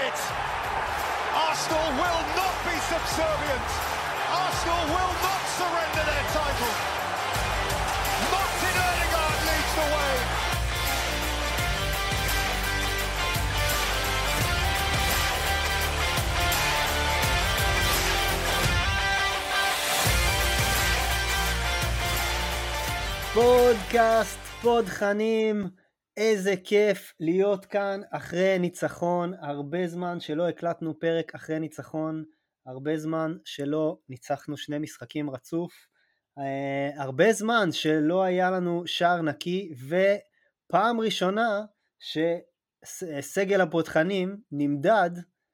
it. Arsenal will not be subservient. Arsenal will not surrender their title. Martin Ødegaard leads the way. פודקאסט, פודחנים, איזה כיף להיות כאן אחרי ניצחון, הרבה זמן שלא הקלטנו פרק אחרי ניצחון, הרבה זמן שלא ניצחנו שני משחקים רצוף, הרבה זמן שלא היה לנו שער נקי, ופעם ראשונה שסגל הפודחנים נמדד,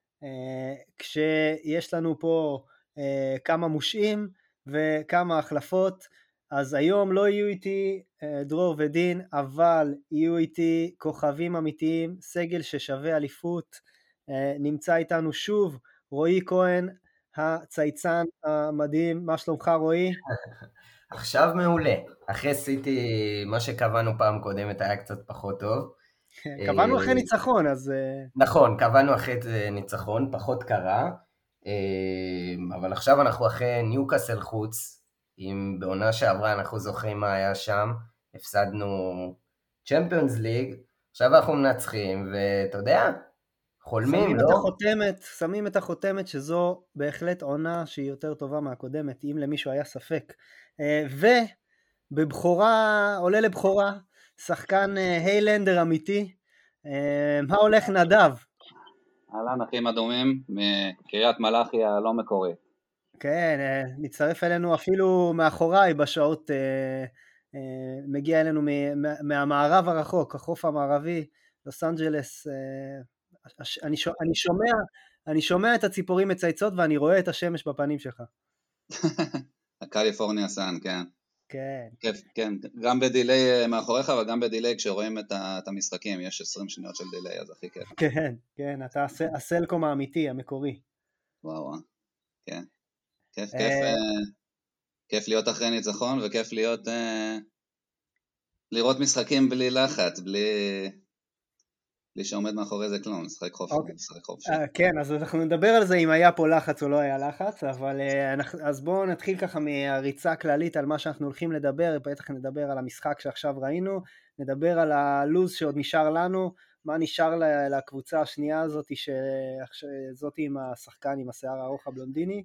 כשיש לנו פה כמה מושעים וכמה החלפות. אז היום לא יהיו איתי דרור ודין, אבל יהיו איתי כוכבים אמיתיים, סגל ששווה אליפות. נמצא איתנו שוב רועי כהן, הצייצן המדהים. מה שלומך רועי? עכשיו מעולה. אחרי סיטי, מה שקבענו פעם קודמת היה קצת פחות טוב. קבענו אחרי ניצחון, אז... נכון, קבענו אחרי ניצחון, פחות קרה. אבל עכשיו אנחנו אחרי ניוקאסל חוץ, אם בעונה שעברה אנחנו זוכרים מה היה שם, הפסדנו צ'מפיונס ליג, עכשיו אנחנו מנצחים, ואתה יודע, חולמים, לא? שמים את החותמת שזו בהחלט עונה שהיא יותר טובה מהקודמת, אם למישהו היה ספק. ובבחורה, עולה לבחורה, שחקן היילנדר אמיתי, מה הולך נדב? אהלן אחים אדומים, מקריית מלאכי הלא מקורית. כן, מצטרף אלינו אפילו מאחוריי בשעות, מגיע אלינו מהמערב הרחוק, החוף המערבי, לוס אנג'לס. אני שומע את הציפורים מצייצות ואני רואה את השמש בפנים שלך. הקליפורניה סן, כן. כן. כיף, כן, גם בדילי מאחוריך וגם בדילי כשרואים את המשחקים, יש 20 שניות של דילי, אז הכי כיף. כן, כן, אתה הסלקום האמיתי, המקורי. וואו, כן. כיף להיות אחרי ניצחון, וכיף לראות משחקים בלי לחץ, בלי שעומד מאחורי זה כלום, משחק חופשי. כן, אז אנחנו נדבר על זה אם היה פה לחץ או לא היה לחץ, אבל אז בואו נתחיל ככה מהריצה הכללית על מה שאנחנו הולכים לדבר, בטח נדבר על המשחק שעכשיו ראינו, נדבר על הלוז שעוד נשאר לנו, מה נשאר לקבוצה השנייה הזאת, שזאת עם השחקן עם השיער הארוך הבלונדיני,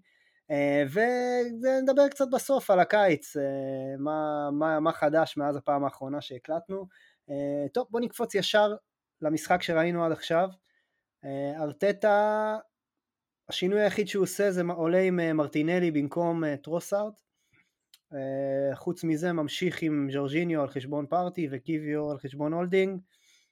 ונדבר קצת בסוף על הקיץ, מה חדש מאז הפעם האחרונה שהקלטנו. טוב, בוא נקפוץ ישר למשחק שראינו עד עכשיו. ארטטה, השינוי היחיד שהוא עושה זה עולה עם מרטינלי במקום טרוסארד, חוץ מזה ממשיך עם ז'ורג'יניו על חשבון פארטי וקיוויור על חשבון הולדינג,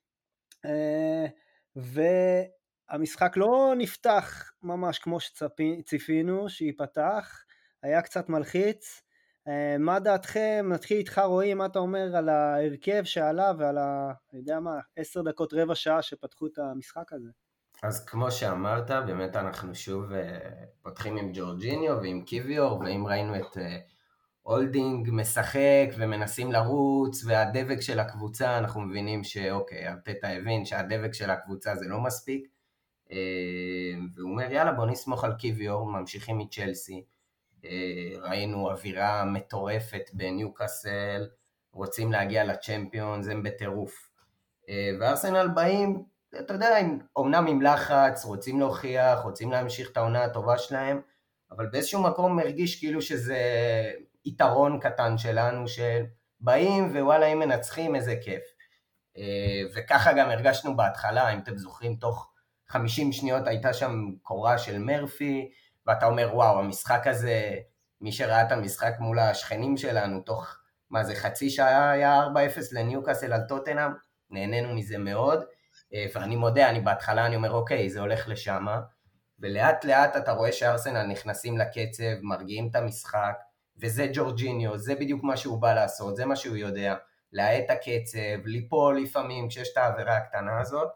המשחק לא נפתח ממש כמו שציפינו שיפתח, היה קצת מלחיץ. מה דעתכם? נתחיל איתך רועי, מה אתה אומר על ההרכב שעלה ועל אני יודע מה, 10 דקות רבע שעה שפתחו את המשחק הזה? אז כמו שאמרת, באמת אנחנו שוב פותחים עם ג'ורג'יניו ועם קיוויור, ואם ראינו את הולדינג משחק ומנסים לרוץ והדבק של הקבוצה, אנחנו מבינים שאוקיי, ארטטה הבין שהדבק של הקבוצה זה לא מספיק, והוא אומר יאללה בוא נסמוך על קיוויור, ממשיכים מצ'לסי, ראינו אווירה מטורפת בניוקאסל, רוצים להגיע לצ'מפיונס, הם בטירוף, וארסנל באים, אתה יודע, אומנם עם לחץ, רוצים להוכיח, רוצים להמשיך את העונה הטובה שלהם, אבל באיזשהו מקום מרגיש כאילו שזה יתרון קטן שלנו, שבאים ווואלה אם מנצחים איזה כיף, וככה גם הרגשנו בהתחלה, אם אתם זוכרים, תוך 50 שניות הייתה שם קורה של מרפי, ואתה אומר וואו, המשחק הזה, מי שראה את המשחק מול השכנים שלנו, תוך מה זה חצי שעה היה 4-0 לניוקאסל על טוטנהאם, נהנינו מזה מאוד, ואני מודה, בהתחלה אני אומר אוקיי, זה הולך לשם, ולאט לאט אתה רואה שארסנל נכנסים לקצב, מרגיעים את המשחק, וזה ג'ורג'יניו, זה בדיוק מה שהוא בא לעשות, זה מה שהוא יודע, להאט את הקצב, ליפול לפעמים כשיש את העבירה הקטנה הזאת,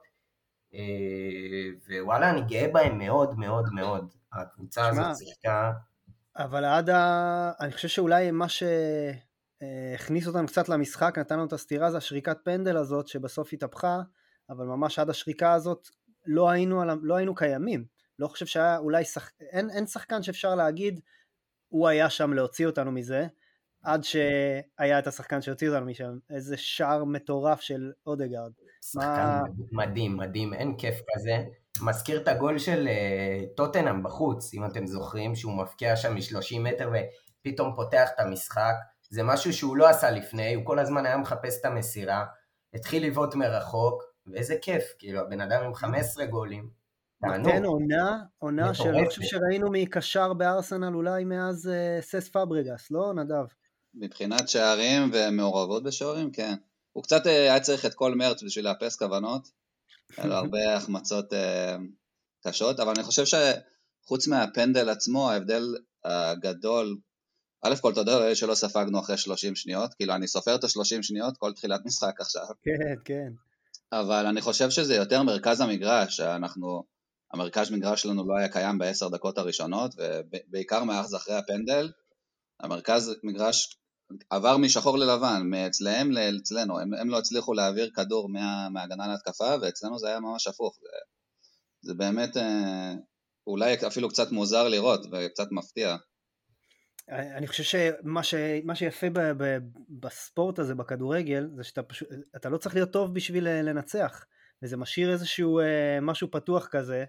ווואלה אני גאה בהם מאוד מאוד מאוד, הקבוצה הזאת שיחקה. אבל אני חושב שאולי מה שהכניס אותם קצת למשחק, נתן לנו את הסתירה, זה השריקת פנדל הזאת שבסוף התהפכה, אבל ממש עד השריקה הזאת לא היינו קיימים. לא חושב שהיה אולי, אין שחקן שאפשר להגיד, הוא היה שם להוציא אותנו מזה, עד שהיה את השחקן שהוציא אותנו משם. איזה שער מטורף של אודגרד. שחקן מדהים, מדהים, אין כיף כזה. מזכיר את הגול של טוטנהאם בחוץ, אם אתם זוכרים, שהוא מפקיע שם מ-30 מטר ופתאום פותח את המשחק. זה משהו שהוא לא עשה לפני, הוא כל הזמן היה מחפש את המסירה, התחיל לבעוט מרחוק, ואיזה כיף, כאילו, הבן אדם עם 15 גולים. נותן עונה שלא חושב שראינו מקשר בארסנל אולי מאז סס פאברגס, לא נדב? מבחינת שערים ומעורבות בשערים, כן. הוא קצת היה צריך את כל מרץ בשביל לאפס כוונות, היה לו הרבה החמצות קשות, אבל אני חושב שחוץ מהפנדל עצמו, ההבדל הגדול, א' כל תודה שלא ספגנו אחרי 30 שניות, כאילו אני סופר את ה-30 שניות כל תחילת משחק עכשיו. כן, כן. אבל אני חושב שזה יותר מרכז המגרש, המרכז מגרש שלנו לא היה קיים ב10 דקות הראשונות, ובעיקר מאז אחרי הפנדל, המרכז מגרש עבר משחור ללבן, מאצלהם לאצלנו, הם לא הצליחו להעביר כדור מההגנה להתקפה, ואצלנו זה היה ממש הפוך, זה באמת אולי אפילו קצת מוזר לראות, וקצת מפתיע. אני חושב שמה שיפה בספורט הזה, בכדורגל, זה שאתה לא צריך להיות טוב בשביל לנצח, וזה משאיר איזשהו משהו פתוח כזה,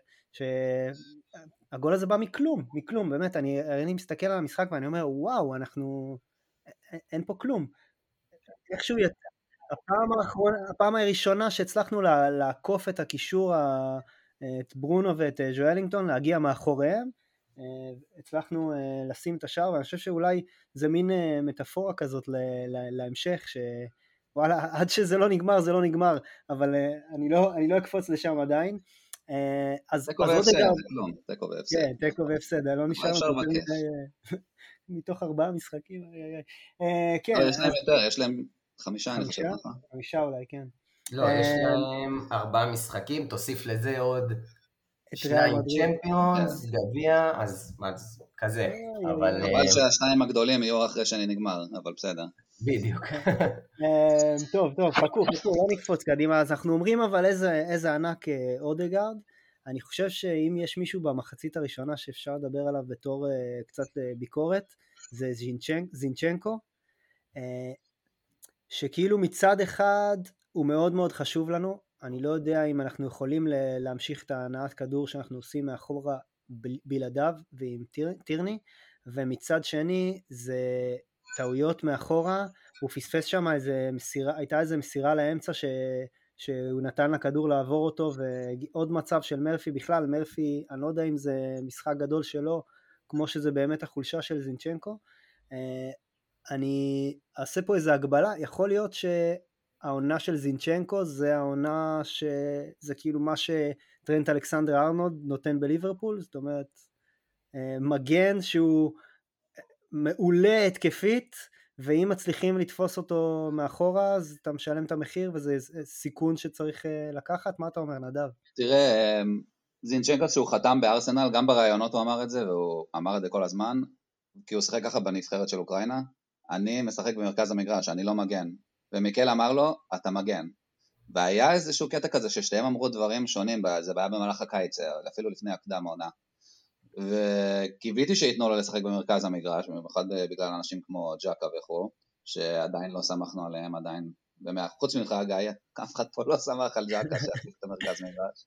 שהגול הזה בא מכלום, באמת, אני מסתכל על המשחק ואני אומר, וואו, אין פה כלום. איכשהו יצא. הפעם הראשונה שהצלחנו לעקוף את הקישור, את ברונו ואת ג'ואלינגטון, להגיע מאחוריהם, הצלחנו לשים את השער, ואני חושב שאולי זה מין מטאפורה כזאת להמשך, שוואלה, עד שזה לא נגמר, זה לא נגמר, אבל אני לא אקפוץ לשם עדיין. תקו והפסד, זה כלום, תקו והפסד. כן, תקו והפסד, לא נשאר מתוך 4 משחקים. כן. יש להם יותר, יש להם 5, אני חושב. 5 אולי, כן. לא, יש להם 4 משחקים, תוסיף לזה עוד 2 צ'מפיונס, גביע, אז כזה. אבל שהשניים הגדולים יהיו אחרי שאני נגמר, אבל בסדר. בדיוק. טוב, חכו, לא נקפוץ קדימה, אז אנחנו אומרים אבל איזה ענק אודגרד. אני חושב שאם יש מישהו במחצית הראשונה שאפשר לדבר עליו בתור קצת ביקורת, זה זינצ'נקו, שכאילו מצד אחד הוא מאוד מאוד חשוב לנו, אני לא יודע אם אנחנו יכולים להמשיך את הנעת כדור שאנחנו עושים מאחורה בלעדיו ועם טירני, ומצד שני זה טעויות מאחורה, הוא פספס שם הייתה איזה מסירה לאמצע שהוא נתן לכדור לעבור אותו, ועוד מצב של מרפי בכלל, מרפי אני לא יודע אם זה משחק גדול שלו, כמו שזה באמת החולשה של זינצ'נקו. אני אעשה פה איזה הגבלה, יכול להיות שהעונה של זינצ'נקו זה העונה שזה כאילו מה שטרנט אלכסנדר ארנולד נותן בליברפול, זאת אומרת מגן שהוא מעולה התקפית, ואם מצליחים לתפוס אותו מאחורה אז אתה משלם את המחיר, וזה סיכון שצריך לקחת. מה אתה אומר נדב? תראה, זינצ'נקו שהוא חתם בארסנל, גם ברעיונות הוא אמר את זה, והוא אמר את זה כל הזמן, כי הוא שחק ככה בנבחרת של אוקראינה, אני משחק במרכז המגרש, אני לא מגן, ומיקל אמר לו, אתה מגן, והיה איזשהו קטע כזה ששתיהם אמרו דברים שונים, זה היה במהלך הקיץ, אפילו לפני הקדם העונה, וקיוויתי שיתנו לו לשחק במרכז המגרש, במיוחד בגלל אנשים כמו ג'קה וכו', שעדיין לא שמחנו עליהם, עדיין, חוץ ממך גיא, אף אחד פה לא שמח על ג'קה שהחליט את המרכז מגרש.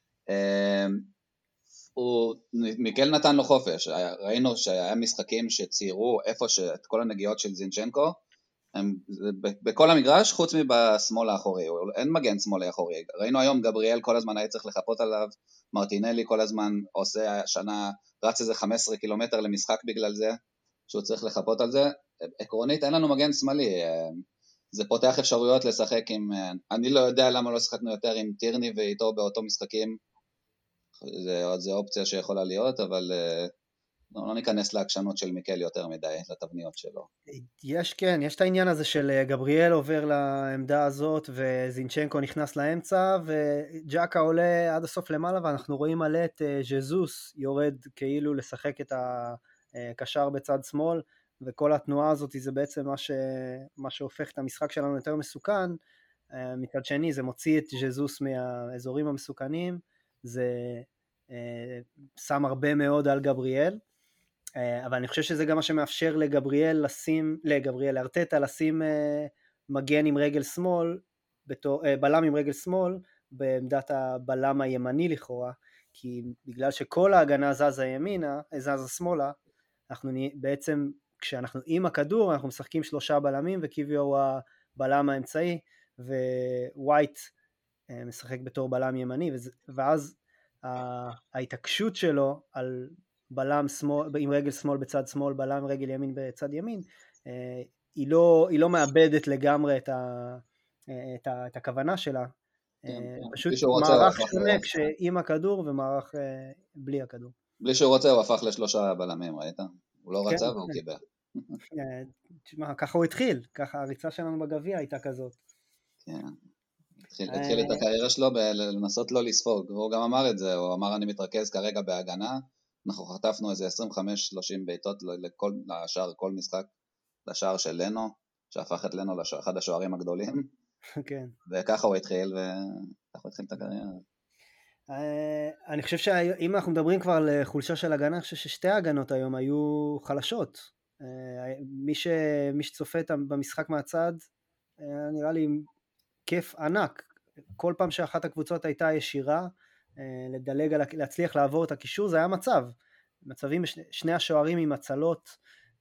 מיקל נתן לו חופש, ראינו שהיה משחקים שציירו איפה שאת כל הנגיעות של זינצ'נקו, בכל המגרש חוץ מבשמאל האחורי, אין מגן שמאל האחורי, ראינו היום גבריאל כל הזמן היה צריך לחפות עליו, מרטינלי כל הזמן עושה השנה, רץ איזה 15 קילומטר למשחק בגלל זה, שהוא צריך לחפות על זה, עקרונית אין לנו מגן שמאלי, זה פותח אפשרויות לשחק עם, אני לא יודע למה לא שחקנו יותר עם טירני ואיתו באותו משחקים, זה אופציה שיכולה להיות, אבל לא ניכנס להקשנות של מיקל יותר מדי, לתבניות שלו. יש את העניין הזה של גבריאל עובר לעמדה הזאת, וזינצ'נקו נכנס לאמצע, וג'קה עולה עד הסוף למעלה, ואנחנו רואים מלא את ז'זוס יורד כאילו לשחק את הקשר בצד שמאל, וכל התנועה הזאת זה בעצם מה שהופך את המשחק שלנו יותר מסוכן. מצד שני זה מוציא את ז'זוס מהאזורים המסוכנים, זה שם הרבה מאוד על גבריאל, אבל אני חושב שזה גם מה שמאפשר לארטטה לשים מגן עם רגל שמאל, בלם עם רגל שמאל, בעמדת הבלם הימני לכאורה, כי בגלל שכל ההגנה זזה ימינה, זזה שמאלה, אנחנו בעצם, כשאנחנו עם הכדור, אנחנו משחקים 3 בלמים, וקיוויור הוא הבלם האמצעי, ווייט משחק בתור בלם ימני, ואז ההתעקשות שלו על בלם שמאל, עם רגל שמאל בצד שמאל, בלם רגל ימין בצד ימין, היא לא מאבדת לגמרי את הכוונה שלה, פשוט מערך שונה עם הכדור ומערך בלי הכדור. בלי שהוא רוצה הוא הפך ל3 בלמים, ראית? הוא לא רצה והוא קיבל. תשמע, ככה הוא התחיל, ככה הריצה שלנו בגביע הייתה כזאת. כן, התחיל את הקריירה שלו לנסות לא לספוג, והוא גם אמר את זה, הוא אמר אני מתרכז כרגע בהגנה, אנחנו חטפנו איזה 25-30 בעיטות לשער כל משחק, לשער של לנו, שהפך את לנו לאחד השוערים הגדולים, כן. וככה הוא התחיל, וככה הוא התחיל את הקריירה. אני חושב שאם אנחנו מדברים כבר על חולשה של הגנה, אני חושב ששתי ההגנות היום היו חלשות. מי שצופה במשחק מהצד, נראה לי כיף ענק. כל פעם שאחת הקבוצות הייתה ישירה, לדלג, להצליח לעבור את הקישור, זה היה מצבים שני השוערים עם הצלות,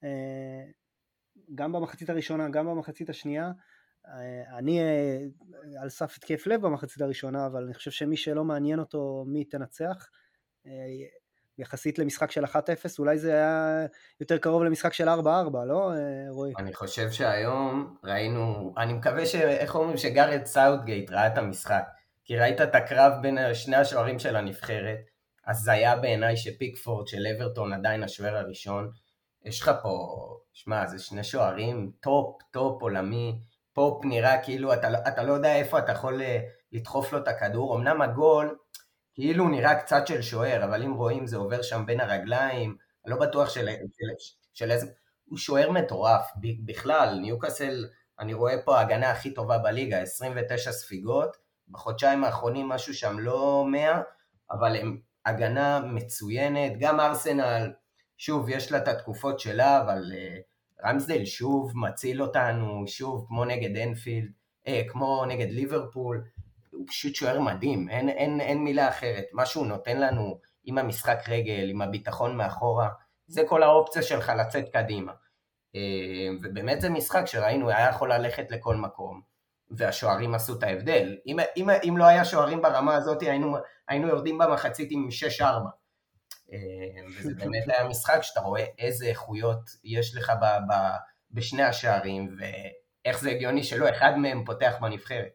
גם במחצית הראשונה, גם במחצית השנייה. אני על סף התקף לב במחצית הראשונה, אבל אני חושב שמי שלא מעניין אותו מי תנצח, יחסית למשחק של 1-0, אולי זה היה יותר קרוב למשחק של 4-4, לא רועי? אני חושב שהיום ראינו, אני מקווה איך אומרים שגארד סאוטגייט ראה את המשחק, כי ראית את הקרב בין שני השוערים של הנבחרת, אז זה היה בעיניי שפיקפורד של אברטון עדיין השוער הראשון, יש לך פה, שמע, זה שני שוערים טופ עולמי, פופ נראה כאילו אתה לא יודע איפה אתה יכול לדחוף לו את הכדור, אמנם הגול כאילו נראה קצת של שוער, אבל אם רואים זה עובר שם בין הרגליים, אני לא בטוח של איזה, הוא שוער מטורף, בכלל, ניוקאסל, אני רואה פה ההגנה הכי טובה בליגה, 29 ספיגות, בחודשיים האחרונים משהו שם לא 100, אבל הם הגנה מצוינת, גם ארסנל, שוב יש לה את התקופות שלה, אבל רמסדייל שוב מציל אותנו, שוב כמו נגד אנפילד, כמו נגד ליברפול, הוא פשוט שוער מדהים, אין מילה אחרת, מה שהוא נותן לנו עם המשחק רגל, עם הביטחון מאחורה, זה כל האופציה שלך לצאת קדימה, ובאמת זה משחק שראינו, היה יכול ללכת לכל מקום, והשוערים עשו את ההבדל, אם לא היה שוערים ברמה הזאת, היינו יורדים במחצית עם 6-4, וזה באמת היה משחק שאתה רואה איזה איכויות יש לך בשני השערים, ואיך זה הגיוני שלא אחד מהם פותח בנבחרת.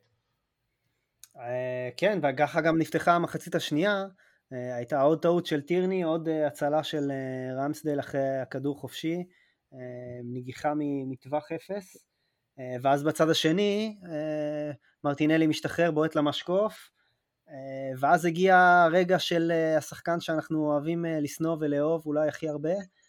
כן, וככה גם נפתחה המחצית השנייה, הייתה עוד טעות של טירני, עוד הצלה של רמסדייל אחרי הכדור חופשי, נגיחה מטווח 0, ואז בצד השני, מרטינלי משתחרר, בועט למשקוף, ואז הגיע הרגע של השחקן שאנחנו אוהבים לסנוע ולאהוב, אולי הכי הרבה,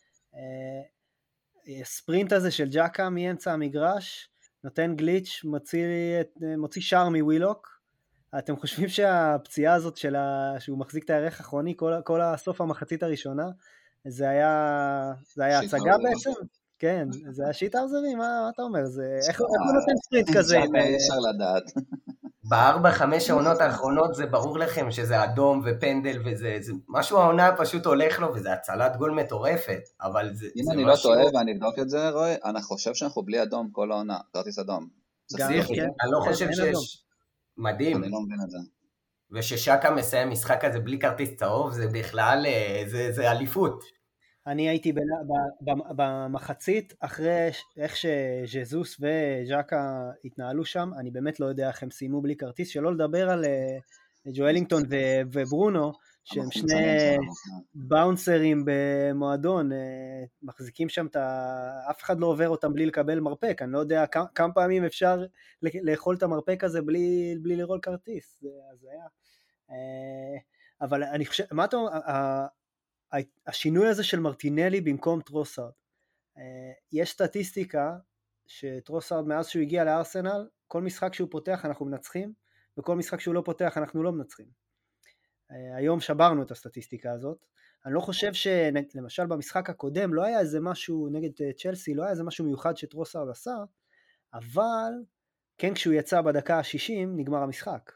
ספרינט הזה של ג'קה מאמצע המגרש, נותן גליץ', מוציא שער מווילוק. אתם חושבים שהפציעה הזאת שהוא מחזיק את הערך האחרוני, כל הסוף המחצית הראשונה, זה היה הצגה בעצם? כן, זה היה שיט האוזרי, מה אתה אומר? איך הוא נותן ספרינט כזה? אפשר לדעת. ב4-5 העונות האחרונות זה ברור לכם שזה אדום ופנדל וזה משהו העונה פשוט הולך לו וזה הצלת גול מטורפת, אבל זה אם אני לא טועה ואני אבדוק את זה, רואי, אני חושב שאנחנו בלי אדום כל העונה, כרטיס אדום. אני לא חושב שיש מדהים. אני לא מבין את זה. וששקה מסיים משחק הזה בלי כרטיס צהוב, זה בכלל, זה אליפות. אני הייתי במחצית, אחרי איך שז'זוס וז'קה התנהלו שם, אני באמת לא יודע איך הם סיימו בלי כרטיס, שלא לדבר על ג'ואלינגטון וברונו, שהם שני באונסרים במועדון, מחזיקים שם אף אחד לא עובר אותם בלי לקבל מרפק, אני לא יודע כמה פעמים אפשר לאכול את המרפק הזה בלי לראות כרטיס, זה היה. אבל אני חושב, מה אתה אומר, השינוי הזה של מרטינלי במקום טרוסארד, יש סטטיסטיקה שטרוסארד מאז שהוא הגיע לארסנל, כל משחק שהוא פותח אנחנו מנצחים, וכל משחק שהוא לא פותח אנחנו לא מנצחים. היום שברנו את הסטטיסטיקה הזאת. אני לא חושב שלמשל במשחק הקודם לא היה איזה משהו נגד צ'לסי, לא היה איזה משהו מיוחד שטרוסארד עשה, אבל כן כשהוא יצא בדקה ה-60 נגמר המשחק.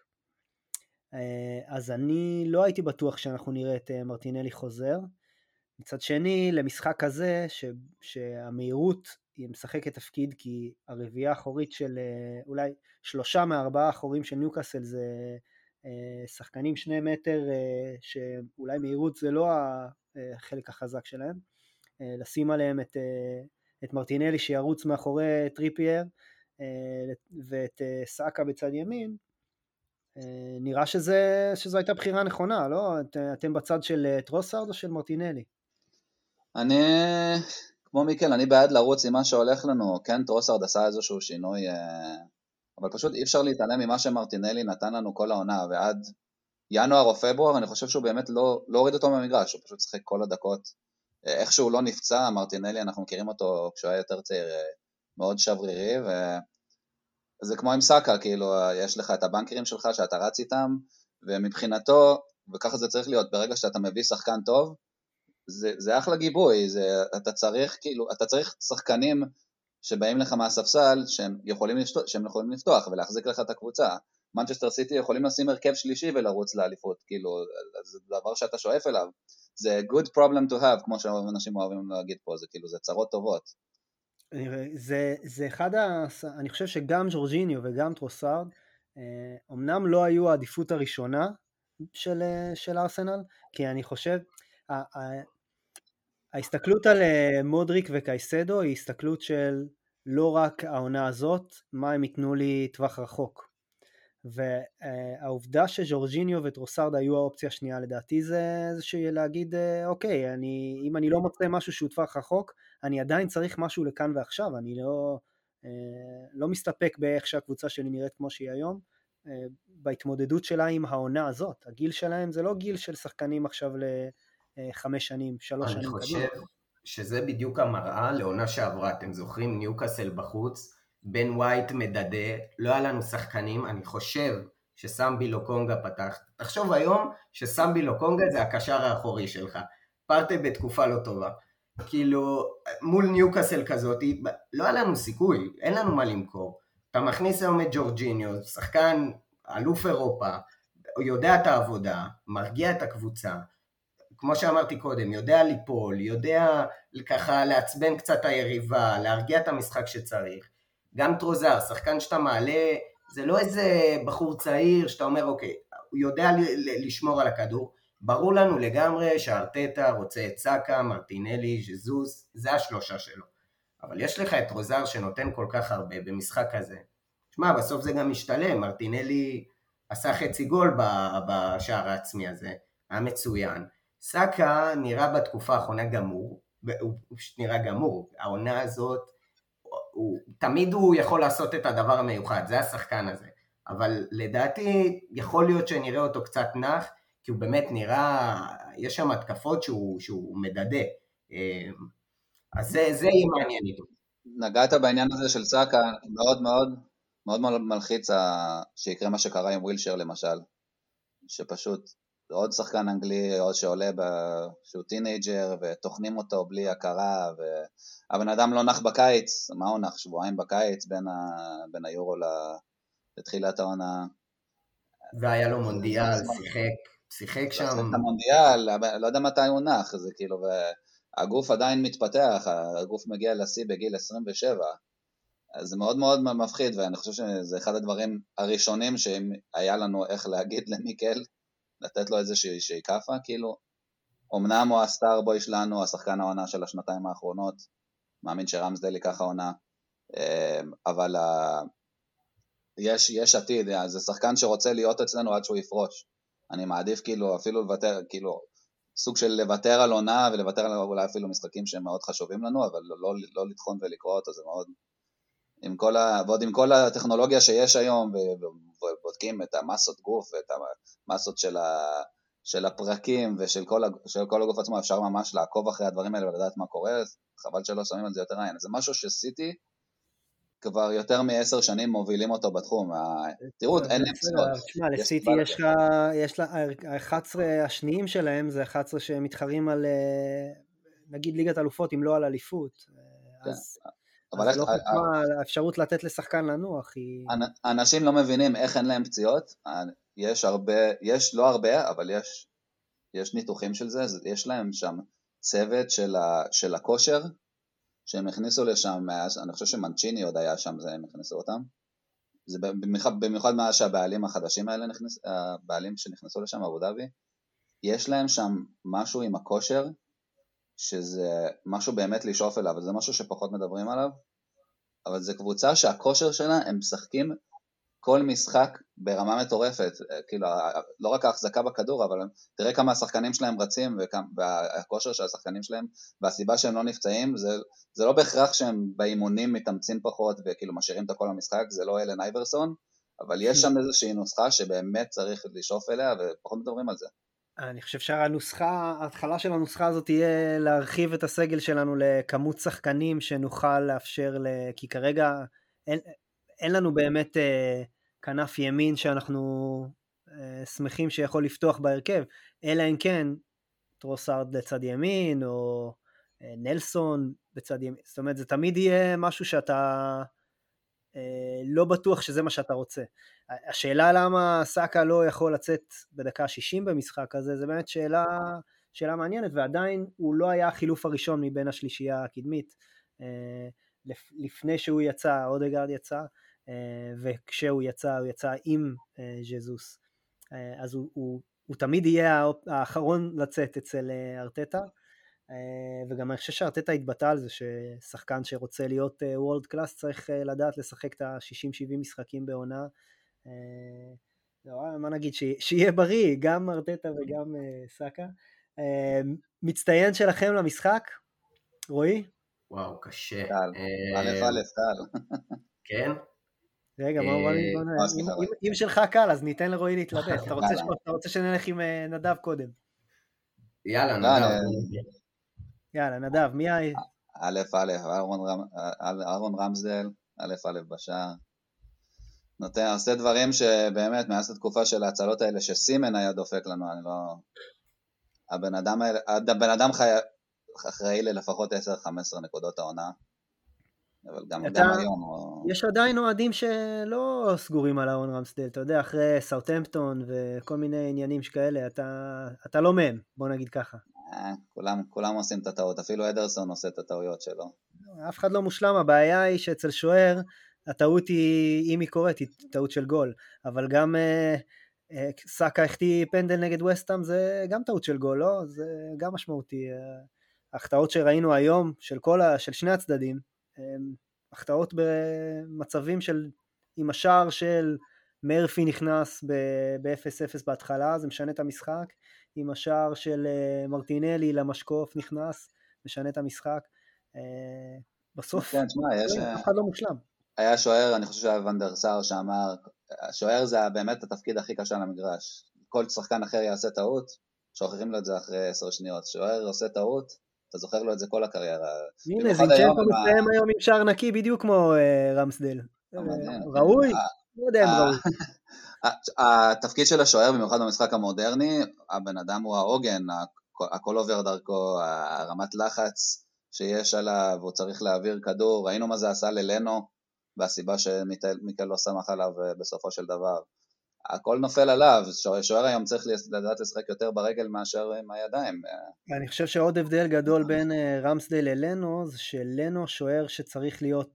אז אני לא הייתי בטוח שאנחנו נראה את מרטינלי חוזר. מצד שני, למשחק הזה, שהמהירות היא משחקת תפקיד, כי הרביעייה האחורית של אולי 3 מהארבעה האחורים של ניוקאסל זה שחקנים 2 מטר, שאולי מהירות זה לא החלק החזק שלהם, לשים עליהם את מרטינלי שירוץ מאחורי טריפייר, ואת סאקה בצד ימין, נראה שזו הייתה בחירה נכונה, לא? אתם בצד של טרוסארד או של מרטינלי? אני, כמו מיקל, אני בעד לרוץ עם מה שהולך לנו. כן, טרוסארד עשה איזשהו שינוי, אבל פשוט אי אפשר להתעלם ממה שמרטינלי נתן לנו כל העונה, ועד ינואר או פברואר אני חושב שהוא באמת לא הוריד אותו מהמגרש, הוא פשוט שחק כל הדקות. איך שהוא לא נפצע, מרטינלי אנחנו מכירים אותו כשהוא היה יותר צעיר, מאוד שברירי, וזה כמו עם סאקה, כאילו יש לך את הבנקרים שלך שאתה רץ איתם, ומבחינתו, וככה זה צריך להיות, ברגע שאתה מביא שחקן טוב, זה אחלה גיבוי, אתה צריך שחקנים שבאים לך מהספסל, שהם יכולים לפתוח ולהחזיק לך את הקבוצה. מנצ'סטר סיטי יכולים לשים הרכב שלישי ולרוץ לאליפות, כאילו, זה דבר שאתה שואף אליו. זה good problem to have, כמו שאנשים אוהבים להגיד פה, זה כאילו, זה צרות טובות. זה אני חושב שגם ג'ורג'יניו וגם טרוסארד, אמנם לא היו העדיפות הראשונה של ארסנל, כי אני חושב, ההסתכלות על מודריק וקייסדו היא הסתכלות של לא רק העונה הזאת, מה הם ייתנו לי טווח רחוק. והעובדה שג'ורג'יניו וטרוסארד היו האופציה השנייה לדעתי זה להגיד אוקיי, אם אני לא מוצא משהו שהוא טווח רחוק, אני עדיין צריך משהו לכאן ועכשיו, אני לא מסתפק באיך שהקבוצה שלי נראית כמו שהיא היום, בהתמודדות שלה עם העונה הזאת. הגיל שלהם זה לא גיל של שחקנים עכשיו ל5 שנים, 3 שנים. אני חושב שזה בדיוק המראה לעונה שעברה. אתם זוכרים, ניוקאסל בחוץ, בן ווייט מדדה, לא היה לנו שחקנים. אני חושב שסמבי לוקונגה פתח, תחשוב היום שסמבי לוקונגה זה הקשר האחורי שלך, פרטה בתקופה לא טובה, כאילו מול ניוקאסל כזאת לא היה לנו סיכוי, אין לנו מה למכור. אתה מכניס היום את ג'ורג'יניו, שחקן אלוף אירופה, יודע את העבודה, מרגיע את הקבוצה, כמו שאמרתי קודם, יודע ליפול, יודע ככה לעצבן קצת היריבה, להרגיע את המשחק שצריך. גם טרוזר, שחקן שאתה מעלה, זה לא איזה בחור צעיר שאתה אומר אוקיי, הוא יודע לשמור על הכדור. ברור לנו לגמרי שהארטטה רוצה את סאקה, מרטינלי, ז'זוס, זה השלושה שלו. אבל יש לך את טרוזר שנותן כל כך הרבה במשחק הזה. שמע, בסוף זה גם משתלם, מרטינלי עשה חצי גול בשער העצמי הזה, היה מצוין. סאקה נראה בתקופה האחרונה גמור, הוא נראה גמור, העונה הזאת, תמיד הוא יכול לעשות את הדבר המיוחד, זה השחקן הזה, אבל לדעתי יכול להיות שנראה אותו קצת נח, כי הוא באמת נראה, יש שם התקפות שהוא מדדה, אז זה יהיה מעניין איתו. נגעת בעניין הזה של סאקה, מאוד מאוד מאוד מלחיץ שיקרה מה שקרה עם ווילשר למשל, שפשוט עוד שחקן אנגלי עוד שעולה שהוא טינג'ר ותוכנים אותו בלי הכרה, והבן אדם לא נח בקיץ, מה הוא נח? שבועיים בקיץ בין היורו לתחילת העונה, והיה לו מונדיאל, שיחק שם. את המונדיאל, לא יודע מתי הוא נח, זה כאילו, והגוף עדיין מתפתח, הגוף מגיע לשיא בגיל 27, אז זה מאוד מאוד מפחיד, ואני חושב שזה אחד הדברים הראשונים שהיה לנו איך להגיד למיקל, לתת לו איזושהי קפה, כאילו, אמנם הוא הסטארבוי שלנו, השחקן העונה של השנתיים האחרונות, מאמין שרמסדל ייקח העונה, אבל יש עתיד, זה שחקן שרוצה להיות אצלנו עד שהוא יפרוש, אני מעדיף כאילו אפילו לוותר, כאילו, סוג של לוותר על עונה, ולוותר על אולי אפילו משחקים שהם מאוד חשובים לנו, אבל לא לתחון ולקרוא אותו, זה מאוד, ועוד עם כל הטכנולוגיה שיש היום, ובודקים את המסות גוף, ואת המסות של הפרקים, ושל כל הגוף עצמו, אפשר ממש לעקוב אחרי הדברים האלה, ולדעת מה קורה, חבל שלא שמים על זה יותר עין, זה משהו שסיטי, כבר יותר מ10 שנים מובילים אותו בתחום, תראו, אין להם פציעות. תשמע, לסיטי יש לה, ה-11 השניים שלהם, זה 11 שמתחרים על, נגיד ליגת אלופות, אם לא על אליפות, אז זה לא חוכמה, האפשרות לתת לשחקן לנוח היא... אנשים לא מבינים איך אין להם פציעות, יש לא הרבה, אבל יש ניתוחים של זה, יש להם שם צוות של הכושר, שהם הכניסו לשם, אני חושב שמנצ'יני עוד היה שם, הם הכניסו אותם, זה במיוחד מה שהבעלים החדשים האלה, הבעלים שנכנסו לשם, אבו דאבי, יש להם שם משהו עם הכושר, שזה משהו באמת לשאוף אליו, זה משהו שפחות מדברים עליו, אבל זה קבוצה שהכושר שלה, הם משחקים כל משחק ברמה מטורפת, כאילו, לא רק ההחזקה בכדור, אבל תראה כמה השחקנים שלהם רצים, והכושר של השחקנים שלהם, והסיבה שהם לא נפצעים, זה לא בהכרח שהם באימונים מתאמצים פחות, וכאילו משאירים את הכל במשחק, זה לא אלן אייברסון, אבל יש שם איזושהי נוסחה שבאמת צריך לשאוף אליה, ופחות מדברים על זה. אני חושב שהנוסחה, ההתחלה של הנוסחה הזאת תהיה להרחיב את הסגל שלנו לכמות שחקנים שנוכל לאפשר, כי כרגע אין לנו באמת כנף ימין שאנחנו שמחים שיכול לפתוח בהרכב, אלא אם כן טרוסארד לצד ימין או נלסון בצד ימין, זאת אומרת זה תמיד יהיה משהו שאתה לא בטוח שזה מה שאתה רוצה. השאלה למה סאקה לא יכול לצאת בדקה 60 במשחק הזה, זה באמת שאלה מעניינת, ועדיין הוא לא היה החילוף הראשון מבין השלישייה הקדמית, לפני שהוא יצא, אודגרד יצא, וכשהוא יצא, הוא יצא עם ז'זוס, אז הוא תמיד יהיה האחרון לצאת אצל ארטטה, וגם אני חושב שארטטה התבטא על זה, ששחקן שרוצה להיות וורלד קלאס צריך לדעת לשחק את ה-60-70 משחקים בעונה, מה נגיד, שיהיה בריא, גם ארטטה וגם סאקה. מצטיין שלכם למשחק, רועי? וואו, קשה. קל, קל. כן? רגע, אם שלך קל, אז ניתן לרועי להתלבט. אתה רוצה שנלך עם נדב קודם? יאללה, נדב. יאללה, נדב, מי היה? א', אהרון רמסדל, א' בשער. עושה דברים שבאמת, מאז התקופה של ההצלות האלה, שסימן היה דופק לנו, אני לא... הבן אדם אחראי ללפחות 10-15 נקודות העונה, אבל גם היום... יש עדיין אוהדים שלא סגורים על אהרון רמסדל, אתה יודע, אחרי סאות'המפטון וכל מיני עניינים שכאלה, אתה לא מהם, בוא נגיד ככה. כולם עושים את הטעות, אפילו אדרסון עושה את הטעויות שלו. אף אחד לא מושלם, הבעיה היא שאצל שוער, הטעות היא, אם היא קורית, היא טעות של גול, אבל גם סאקה החטיא פנדל נגד וסטהאם, זה גם טעות של גול, לא? זה גם משמעותי. ההחטאות שראינו היום, של שני הצדדים, החטאות במצבים של, עם השער של מרפי נכנס ב-0-0 בהתחלה, זה משנה את המשחק, עם השער של מרטינלי למשקוף נכנס, משנה את המשחק, בסוף, אף אחד לא מושלם. היה שוער, אני חושב שהיה ונדר סאר שאמר, השוער זה באמת התפקיד הכי קשה למגרש, כל שחקן אחר יעשה טעות, שוכחים לו את זה אחרי 10 שניות, שוער עושה טעות, אתה זוכר לו את זה כל הקריירה. הנה, זינצ'נקו מסיים היום עם שער נקי, בדיוק כמו רמסדל. ראוי? לא יודע אם ראוי. התפקיד של השוער, במיוחד במשחק המודרני, הבן אדם הוא העוגן, הכל עובר דרכו, הרמת לחץ שיש עליו, הוא צריך להעביר כדור, ראינו מה זה עשה ללנו, והסיבה שמיקל לא שמח עליו בסופו של דבר. הכל נופל עליו, שוער היום צריך לדעת לשחק יותר ברגל מאשר עם הידיים. אני חושב שעוד הבדל גדול בין רמסדל ללנו, זה שלנו שוער שצריך להיות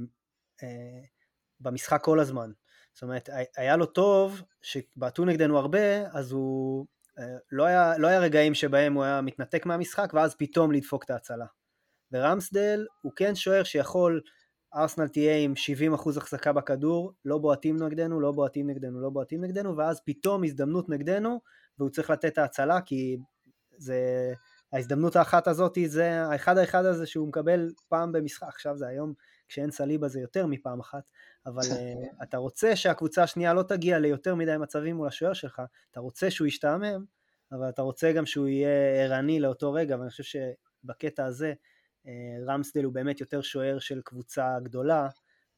במשחק כל הזמן. זאת אומרת, היה לו טוב, שבעטו נגדנו הרבה, אז הוא לא היה רגעים שבהם הוא היה מתנתק מהמשחק, ואז פתאום לדפוק את ההצלה. ורמסדל הוא כן שוער שיכול, ארסנל תהיה עם 70% החזקה בכדור, לא בועטים נגדנו, ואז פתאום הזדמנות נגדנו, והוא צריך לתת את ההצלה, כי ההזדמנות האחת הזאת, זה האחד הזה שהוא מקבל פעם במשחק, עכשיו זה היום, כשאין סליבה זה יותר מפעם אחת, אבל אתה רוצה שהקבוצה השנייה לא תגיע ליותר מדי מצבים מול השוער שלך, אתה רוצה שהוא ישתעמם, אבל אתה רוצה גם שהוא יהיה ערני לאותו רגע, ואני חושב שבקטע הזה, רמסדל הוא באמת יותר שוער של קבוצה גדולה,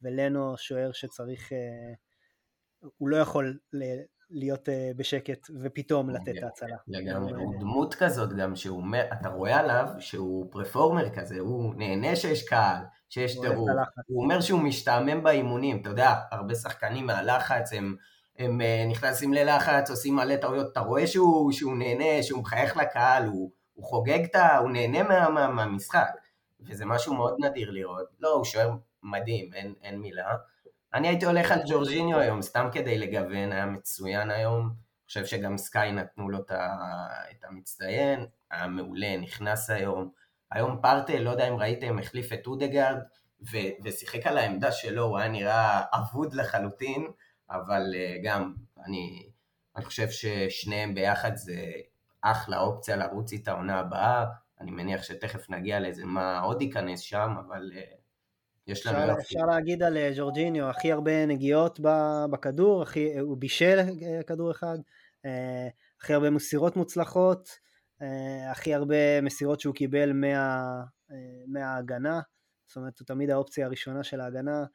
ולנו שוער שצריך, הוא לא יכול להיות בשקט ופתאום לתת את ההצלה. לגמרי, הוא דמות כזאת גם אתה רואה עליו שהוא פרפורמר כזה, הוא נהנה שיש קהל, שיש טירוף, הוא אומר שהוא משתעמם באימונים, אתה יודע, הרבה שחקנים מהלחץ, הם נכנסים ללחץ, עושים מלא טעויות, אתה רואה שהוא נהנה, שהוא מחייך לקהל, הוא חוגג, הוא נהנה מהמשחק, וזה משהו מאוד נדיר לראות. לא, הוא שוער מדהים, אין מילה. אני הייתי הולך על ג'ורג'יניו היום, סתם כדי לגוון, היה מצוין היום, אני חושב שגם סקאי נתנו לו את המצטיין, היה מעולה, נכנס היום פרטה, לא יודע אם ראיתם, החליף את אודגרד, ושיחק על העמדה שלו, הוא היה נראה אבוד לחלוטין, אבל גם אני חושב ששניהם ביחד זה אחלה אופציה לרוץ איתה העונה הבאה, אני מניח שתכף נגיע לזה מה עוד ייכנס שם, אבל יש לנו... אפשר להגיד על ג'ורג'יניו, הכי הרבה נגיעות בכדור, הוא בישל כדור אחד, הכי הרבה מסירות מוצלחות, הכי הרבה מסירות שהוא קיבל מההגנה, זאת אומרת הוא תמיד האופציה הראשונה של ההגנה,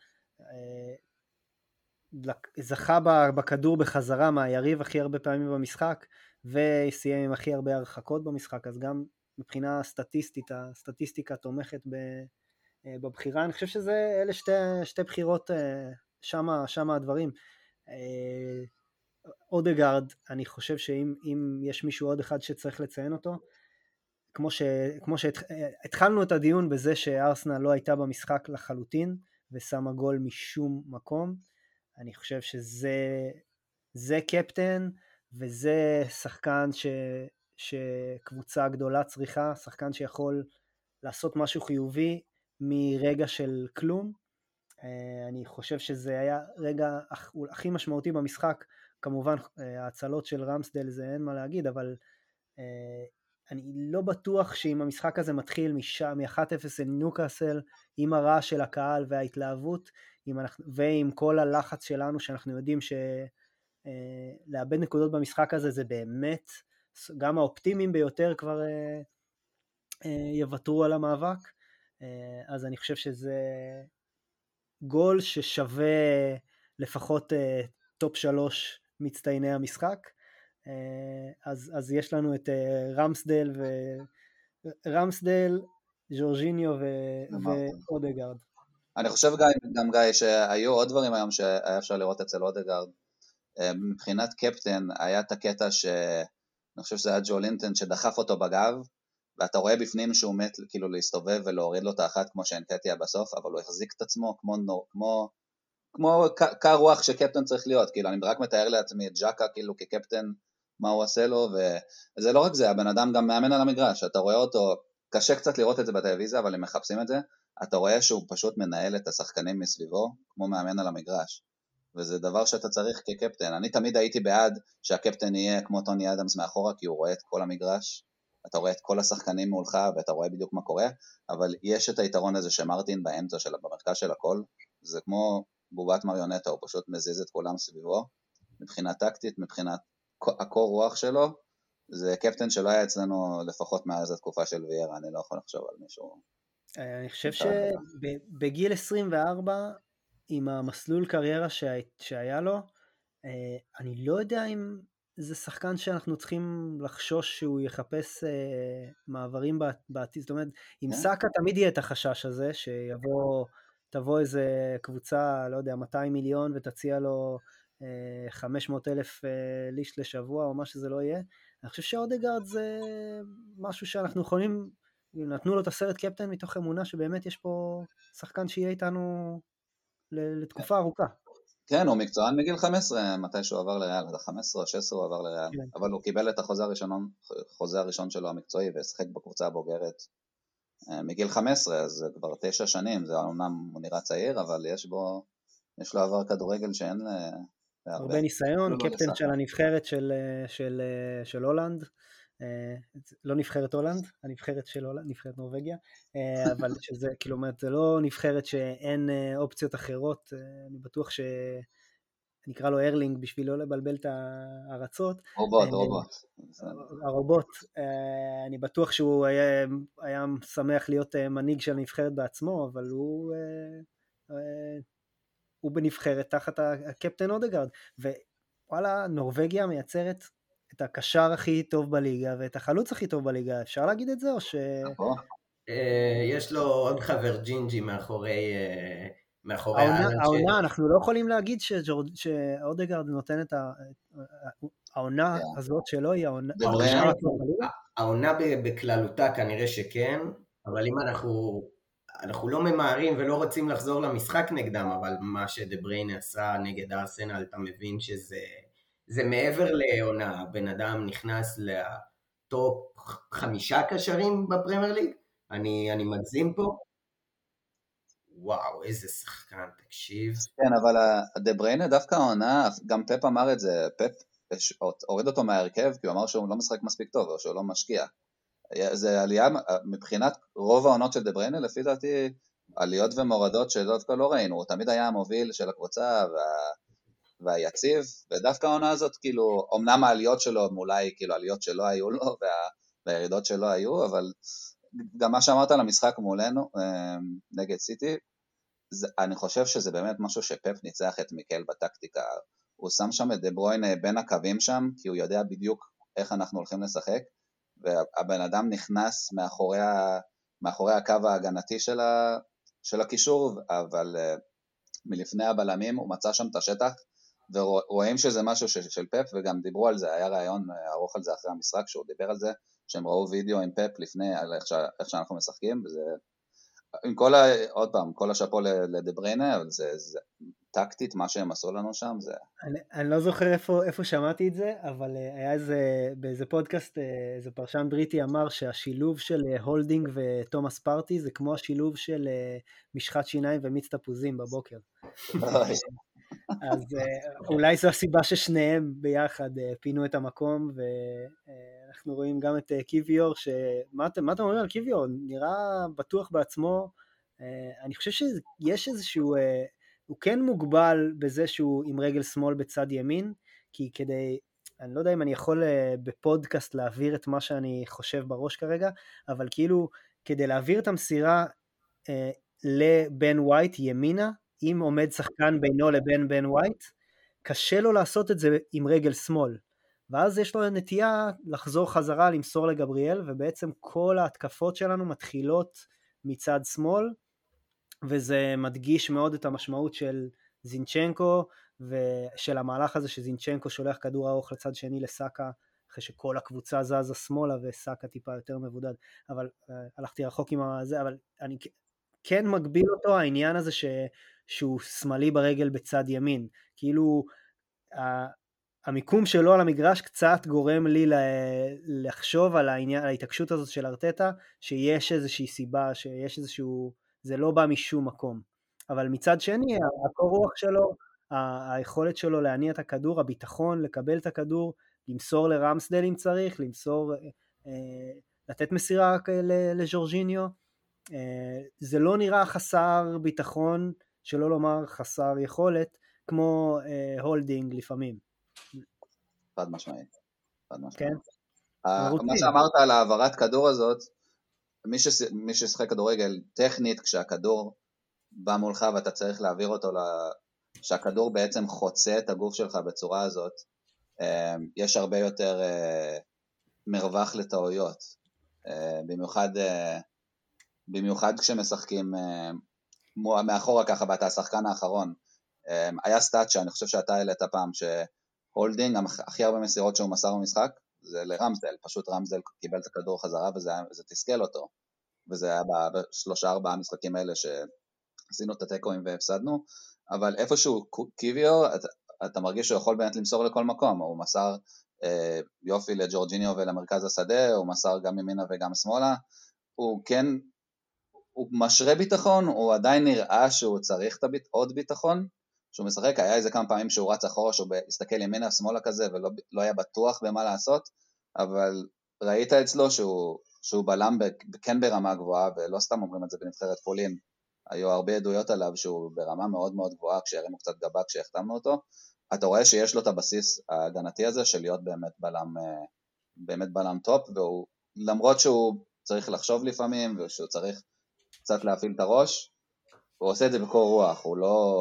זכה בכדור בחזרה מהיריב הכי הרבה פעמים במשחק, וסיים עם הכי הרבה הרחקות במשחק, אז גם מבחינה סטטיסטית, הסטטיסטיקה תומכת בבחירה, אני חושב שזה אלה שתי בחירות, שמה הדברים. אודגרד, אני חושב שאם יש מישהו עוד אחד שצריך לציין אותו, כמו שהתחלנו את הדיון בזה שארסנל לא הייתה במשחק לחלוטין, ושמה גול משום מקום, אני חושב שזה קפטן, וזה שחקן שקבוצה גדולה צריכה, שחקן שיכול לעשות משהו חיובי מרגע של כלום. אני חושב שזה היה רגע הכי משמעותי במשחק, כמובן ההצלות של רמסדל זה אין מה להגיד, אבל אני לא בטוח שאם המשחק הזה מתחיל מ-1-0 לניוקאסל, עם הרעש של הקהל וההתלהבות, ועם כל הלחץ שלנו שאנחנו יודעים לאבד נקודות במשחק הזה זה באמת, גם האופטימיים ביותר כבר יוותרו על המאבק, אז אני חושב שזה גול ששווה לפחות טופ 3 מצטייני המשחק, אז יש לנו את רמסדל, ג'ורג'יניו ואודגרד. אני חושב גם גיא שהיו עוד דברים היום שהיה אפשר לראות אצל אודגרד, מבחינת קפטן היה את הקטע שאני חושב שזה היה ג'ו לינטון שדחף אותו בגב, ואתה רואה בפנים שהוא מת כאילו להסתובב ולהוריד לו את האחת כמו שאנקטיה בסוף, אבל הוא החזיק את עצמו כמו קר רוח שקפטן צריך להיות, כאילו אני רק מתאר לעצמי את ג'קה כאילו כקפטן מה הוא עושה לו, וזה לא רק זה, הבן אדם גם מאמן על המגרש, אתה רואה אותו, קשה קצת לראות את זה בטלוויזיה, אבל הם מחפשים את זה, אתה רואה שהוא פשוט מנהל את השחקנים מסביבו, כמו מאמן על המגרש, וזה דבר שאתה צריך כקפטן. אני תמיד הייתי בעד שהקפטן יהיה כמו טוני אדמס מאחורה, כי הוא רואה את כל המגרש, אתה רואה את כל השחקנים מולך, ואתה רואה בדיוק מה קורה, אבל יש את היתרון הזה שמרטין באמצע במרכז של הכל, זה כמו בובת מריונטה, הוא פשוט מזיז את כולם סביבו, מבחינה טקטית, מבחינת הקור רוח שלו, זה קפטן שלא היה אצלנו לפחות מאז התקופה של ויירה, אני לא יכול לחשוב על מישהו. אני חושב שבגיל 24, עם המסלול קריירה שהיה לו, אני לא יודע אם זה שחקן שאנחנו צריכים לחשוש שהוא יחפש מעברים בעתיד, זאת אומרת, עם סאקה תמיד יהיה את החשש הזה, שתבוא איזה קבוצה, לא יודע, 200 מיליון ותציע לו 500,000 ליש לשבוע או מה שזה לא יהיה. אני חושב שאודגרד זה משהו שאנחנו יכולים, נתנו לו את הסרט קפטן מתוך אמונה שבאמת יש פה שחקן שיהיה איתנו לתקופה ארוכה. כן, הוא מקצוען מגיל 15, מתי שהוא עבר לריאל, עד 15 או 16 הוא עבר לריאל, אבל הוא קיבל את החוזה הראשון שלו המקצועי, והשחק בקבוצה הבוגרת מגיל 15, אז זה כבר 9 שנים, זה אומנם הוא נראה צעיר, אבל יש לו עבר כדורגל שאין הרבה ניסיון, קפטן של הנבחרת של הולנד, לא נבחרת הולנד, הנבחרת של הולנד, נבחרת נורווגיה, אבל שזה, כאילו, זה לא נבחרת שאין אופציות אחרות, אני בטוח שנקרא לו ארלינג בשביל לא לבלבל את הארצות. הרובוט, אני בטוח שהוא היה שמח להיות מנהיג של הנבחרת בעצמו, אבל הוא הוא בנבחרת תחת הקפטן אודגרד, ווואלה, נורווגיה מייצרת את הקשר הכי טוב בליגה, ואת החלוץ הכי טוב בליגה, אפשר להגיד את זה, או ש... יש לו עוד חבר ג'ינג'י מאחורי העונה, אנחנו לא יכולים להגיד שאודגרד נותן את העונה הזאת שלו, היא העונה בכללותה כנראה שכן, אבל אם אנחנו לא ממהרים ולא רוצים לחזור למשחק נגדם, אבל מה שדבריינה עשה נגד ארסנל, אתה מבין שזה מעבר לעונה, בן אדם נכנס לטופ 5 קשרים בפרמייר ליג, אני מגזים פה, וואו, איזה שחקן, תקשיב. כן, אבל דבריינה דווקא העונה, גם פפ אמר את זה, פפ הוריד אותו מהרכב, כי הוא אמר שהוא לא משחק מספיק טוב, או שהוא לא משקיע. זה עלייה, מבחינת רוב העונות של דבריינה, לפי דעתי, עליות ומורדות שדווקא לא ראינו, הוא תמיד היה המוביל של הקבוצה, והיציב, ודווקא העונה הזאת, כאילו, אמנם העליות שלו, אולי כאילו העליות שלו היו לו, והירידות שלו היו, אבל גם מה שאמרת על המשחק מולנו, נגד סיטי, אני חושב שזה באמת משהו שפפ ניצח את מיקל בטקטיקה, הוא שם שם את דבריינה בין הקווים שם, כי הוא יודע בדיוק איך אנחנו הולכים לשחק, והבן אדם נכנס מאחורי הקו ההגנתי של הקישור, אבל מלפני הבלמים הוא מצא שם את השטח, ורואים שזה משהו של פפ, וגם דיברו על זה, היה רעיון ארוך על זה אחרי המשחק, שהוא דיבר על זה, שהם ראו וידאו עם פפ לפני, על איך שאנחנו משחקים, וזה, עם עוד פעם, כל השאפו לדבריינה, אבל זה טקטית, מה שהם עשו לנו שם, זה... אני לא זוכר איפה שמעתי את זה, אבל היה באיזה פודקאסט, איזה פרשן בריטי אמר שהשילוב של הולדינג ותומאס פארטי, זה כמו השילוב של משחת שיניים ומיץ תפוזים בבוקר. אז אולי זו הסיבה ששניהם ביחד פינו את המקום, ואנחנו רואים גם את קיוויור, מה אתם אומרים על קיוויור? נראה בטוח בעצמו, אני חושב שיש איזשהו, הוא כן מוגבל בזה שהוא עם רגל שמאל בצד ימין, כי כדי, אני לא יודע אם אני יכול בפודקאסט להעביר את מה שאני חושב בראש כרגע, אבל כאילו כדי להעביר את המסירה לבן ווייט ימינה, אם עומד שחקן בינו לבין בן ווייט, קשה לו לעשות את זה עם רגל שמאל, ואז יש לו נטייה לחזור חזרה, למסור לגבריאל, ובעצם כל ההתקפות שלנו מתחילות מצד שמאל, וזה מדגיש מאוד את המשמעות של זינצ'נקו, ושל המהלך הזה שזינצ'נקו שולח כדור ארוך לצד שני לסאקה, אחרי שכל הקבוצה זזה שמאלה, וסאקה טיפה יותר מבודד, אבל הלכתי רחוק עם זה, אבל אני כן מגביל אותו העניין הזה שהוא שמאלי ברגל בצד ימין, כאילו המיקום שלו על המגרש קצת גורם לי לחשוב על העניין, על ההתעקשות הזאת של ארטטה, שיש איזושהי סיבה, שיש איזשהו, זה לא בא משום מקום, אבל מצד שני הקור רוח שלו, היכולת שלו להניע את הכדור, הביטחון לקבל את הכדור, למסור לרמסדל אם צריך, לתת מסירה לג'ורג'יניו, זה לא נראה חסר ביטחון, שלא לומר חסר יכולת, כמו הולדינג לפעמים. חד משמעית. כן? מה שאמרת על העברת כדור הזאת, מי ששחק כדורגל טכנית, כשהכדור בא מולך ואתה צריך להעביר אותו, שהכדור בעצם חוצה את הגוף שלך בצורה הזאת, יש הרבה יותר מרווח לטעויות, במיוחד כשמשחקים מאחורה ככה, ואתה השחקן האחרון. היה סטאט שאני חושב שאתה העלית פעם, שהולדינג, הכי הרבה מסירות שהוא מסר במשחק, זה לרמסדל, פשוט רמסדל קיבל את הכדור חזרה, וזה תסכל אותו, וזה היה ב3-4 המשחקים האלה שעשינו את הטקואים והפסדנו, אבל איפשהו קיוויור, אתה מרגיש שהוא יכול באמת למסור לכל מקום, הוא מסר יופי לג'ורג'יניו ולמרכז השדה, הוא מסר גם ימינה וגם שמאלה, הוא כן, הוא משרה ביטחון, הוא עדיין נראה שהוא צריך עוד ביטחון, שהוא משחק, היה איזה כמה פעמים שהוא רץ אחורה, שהוא הסתכל ימינה שמאלה כזה, ולא היה בטוח במה לעשות, אבל ראית אצלו שהוא בלם כן ברמה גבוהה, ולא סתם אומרים את זה בנבחרת פולין, היו הרבה עדויות עליו שהוא ברמה מאוד מאוד גבוהה, כשהרימו קצת גבה כשהחתמנו אותו, אתה רואה שיש לו את הבסיס ההגנתי הזה, של להיות באמת בלם טופ, והוא, למרות שהוא צריך לחשוב לפעמים, ושהוא צריך קצת להפעיל את הראש, הוא עושה את זה בקור רוח, הוא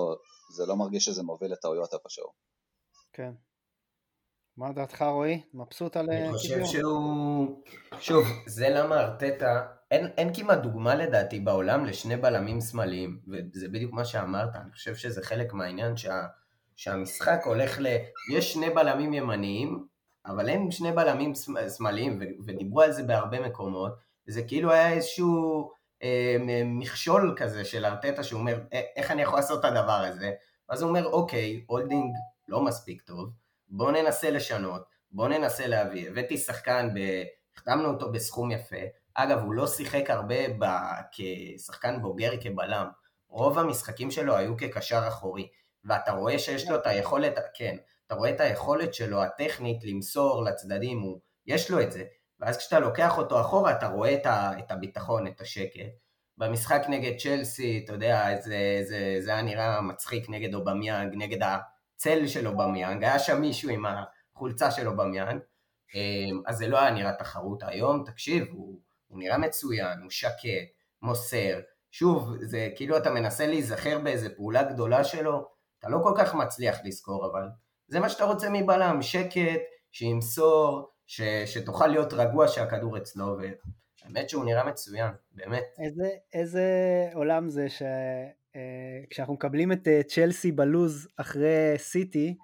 זה לא מרגיש שזה מוביל לטעויות איפשהו. כן. מה דעתך רועי? מבסוט על אני חושב קיביור? שהוא... שוב, זה למה ארטטה... אין כמעט דוגמה לדעתי בעולם לשני בלמים שמאליים, וזה בדיוק מה שאמרת, אני חושב שזה חלק מהעניין שהמשחק הולך יש שני בלמים ימניים, אבל אין שני בלמים שמאליים, ודיברו על זה בהרבה מקומות, וזה כאילו היה איזשהו מכשול כזה של ארטטה, שהוא אומר, איך אני יכול לעשות את הדבר הזה? אז הוא אומר, אוקיי, הולדינג לא מספיק טוב, בוא ננסה לשנות, בוא ננסה להביא, הבאתי שחקן, החתמנו אותו בסכום יפה, אגב הוא לא שיחק הרבה כשחקן בוגר כבלם, רוב המשחקים שלו היו כקשר אחורי, ואתה רואה שיש לו את היכולת, כן, אתה רואה את היכולת שלו הטכנית למסור לצדדים, יש לו את זה, ואז כשאתה לוקח אותו אחורה אתה רואה את הביטחון, את השקט, במשחק נגד צ'לסי, אתה יודע, זה היה נראה מצחיק נגד אובמיאנג, נגד הצל של אובמיאנג, היה שם מישהו עם החולצה של אובמיאנג, אז זה לא היה נראה תחרות היום, תקשיב, הוא נראה מצוין, הוא שקט, מוסר, שוב, זה כאילו אתה מנסה להיזכר באיזה פעולה גדולה שלו, אתה לא כל כך מצליח לזכור, אבל זה מה שאתה רוצה מבלם, שקט, שימסור, שתוכל להיות רגוע שהכדור אצלו, והאמת שהוא נראה מצוין, באמת. איזה עולם זה כשאנחנו מקבלים את צ'לסי בלוז אחרי סיטי,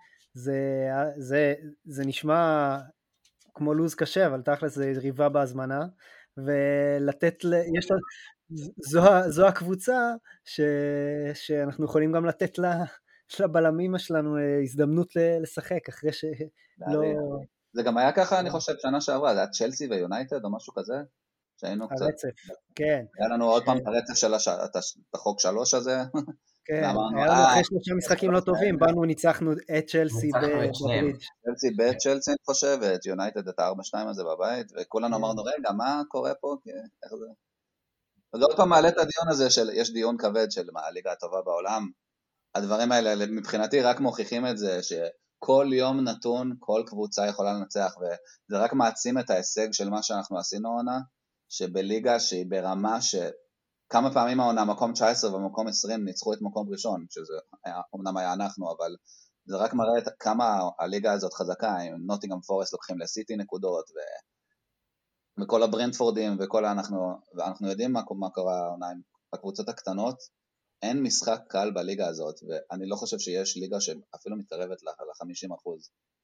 זה נשמע כמו לוז קשה, אבל תכל'ס זה ריבה בהזמנה, זו הקבוצה שאנחנו יכולים גם לתת לבלמים שלנו הזדמנות לשחק, אחרי שלא... זה גם היה ככה, אני חושב, שנה שעברה, זה היה צ'לסי ויונייטד או משהו כזה, שהיינו קצת... הרצף, כן. היה לנו עוד פעם את הרצף של החוק 3 הזה. כן, היה לנו אחרי 3 משחקים לא טובים, באנו ניצחנו את צ'לסי בברידג'. צ'לסי בית צ'לסי אני חושב, ואת יונייטד את ה-4-2 הזה בבית, וכולנו אמרנו, רגע, מה קורה פה? איך זה? אז עוד פעם מעלה את הדיון הזה, יש דיון כבד של הליגה הטובה בעולם, הדברים האלה מבחינתי רק מוכיחים את זה, שכל יום נתון, כל קבוצה יכולה לנצח, וזה רק מעצים את ההישג של מה שאנחנו עשינו עונה, שבליגה שהיא ברמה כמה פעמים העונה, מקום 19 ומקום 20 ניצחו את מקום ראשון, שזה אמנם היה אנחנו, אבל זה רק מראה כמה הליגה הזאת חזקה, עם נוטינגהאם פורסט לוקחים לסיטי נקודות, וכל הברנדפורדים, ואנחנו יודעים מה קורה העונה עם הקבוצות הקטנות, אין משחק קל בליגה הזאת, ואני לא חושב שיש ליגה שאפילו מתקרבת ל-50%.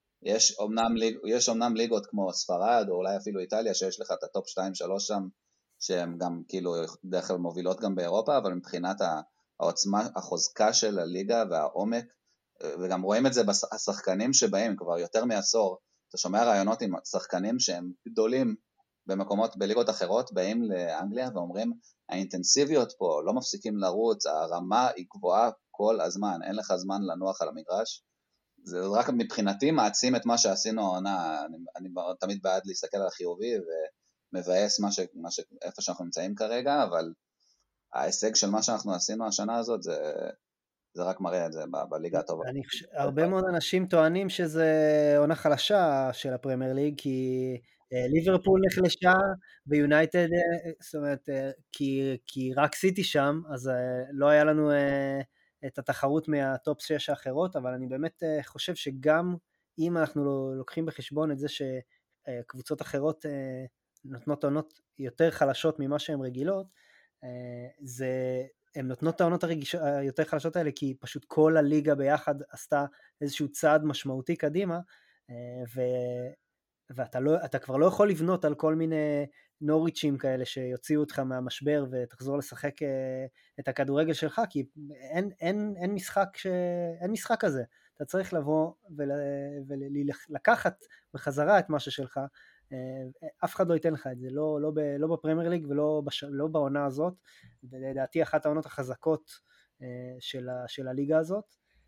יש אומנם ליגות כמו ספרד, או אולי אפילו איטליה, שיש לך את הטופ 2-3 שם, שהן גם כאילו דרך כלל מובילות גם באירופה, אבל מבחינת העוצמה, החוזקה של הליגה והעומק, וגם רואים את זה בשחקנים שבאים כבר יותר מעשור, אתה שומע רעיונות עם שחקנים שהם גדולים במקומות, בליגות אחרות, באים לאנגליה ואומרים, האינטנסיביות פה, לא מפסיקים לרוץ, הרמה היא גבוהה כל הזמן, אין לך זמן לנוח על המגרש, זה רק מבחינתי מעצים את מה שעשינו העונה, אני תמיד בעד להסתכל על החיובי ומבאס איפה שאנחנו נמצאים כרגע, אבל ההישג של מה שאנחנו עשינו השנה הזאת, זה רק מראה את זה בליגה הטובה. הרבה מאוד אנשים טוענים שזה עונה חלשה של הפרמייר ליג, כי ליברפול נחלשה ויונייטד, זאת אומרת, כי רק סיטי שם, אז לא היה לנו את התחרות מהטופ 6 האחרות, אבל אני באמת חושב שגם אם אנחנו לוקחים בחשבון את זה שקבוצות אחרות נותנות עונות יותר חלשות ממה שהן רגילות, הן נותנות את העונות היותר חלשות האלה, כי פשוט כל הליגה ביחד עשתה איזשהו צעד משמעותי קדימה, ואתה כבר לא יכול לבנות על כל מיני נוריצ'ים כאלה שיוציאו אותך מהמשבר ותחזור לשחק את הכדורגל שלך, כי אין משחק כזה. אתה צריך לבוא ולקחת בחזרה את מה ששלך, אף אחד לא ייתן לך את זה, לא בפרמייר ליג ולא בעונה הזאת, לדעתי אחת העונות החזקות של הליגה הזאת,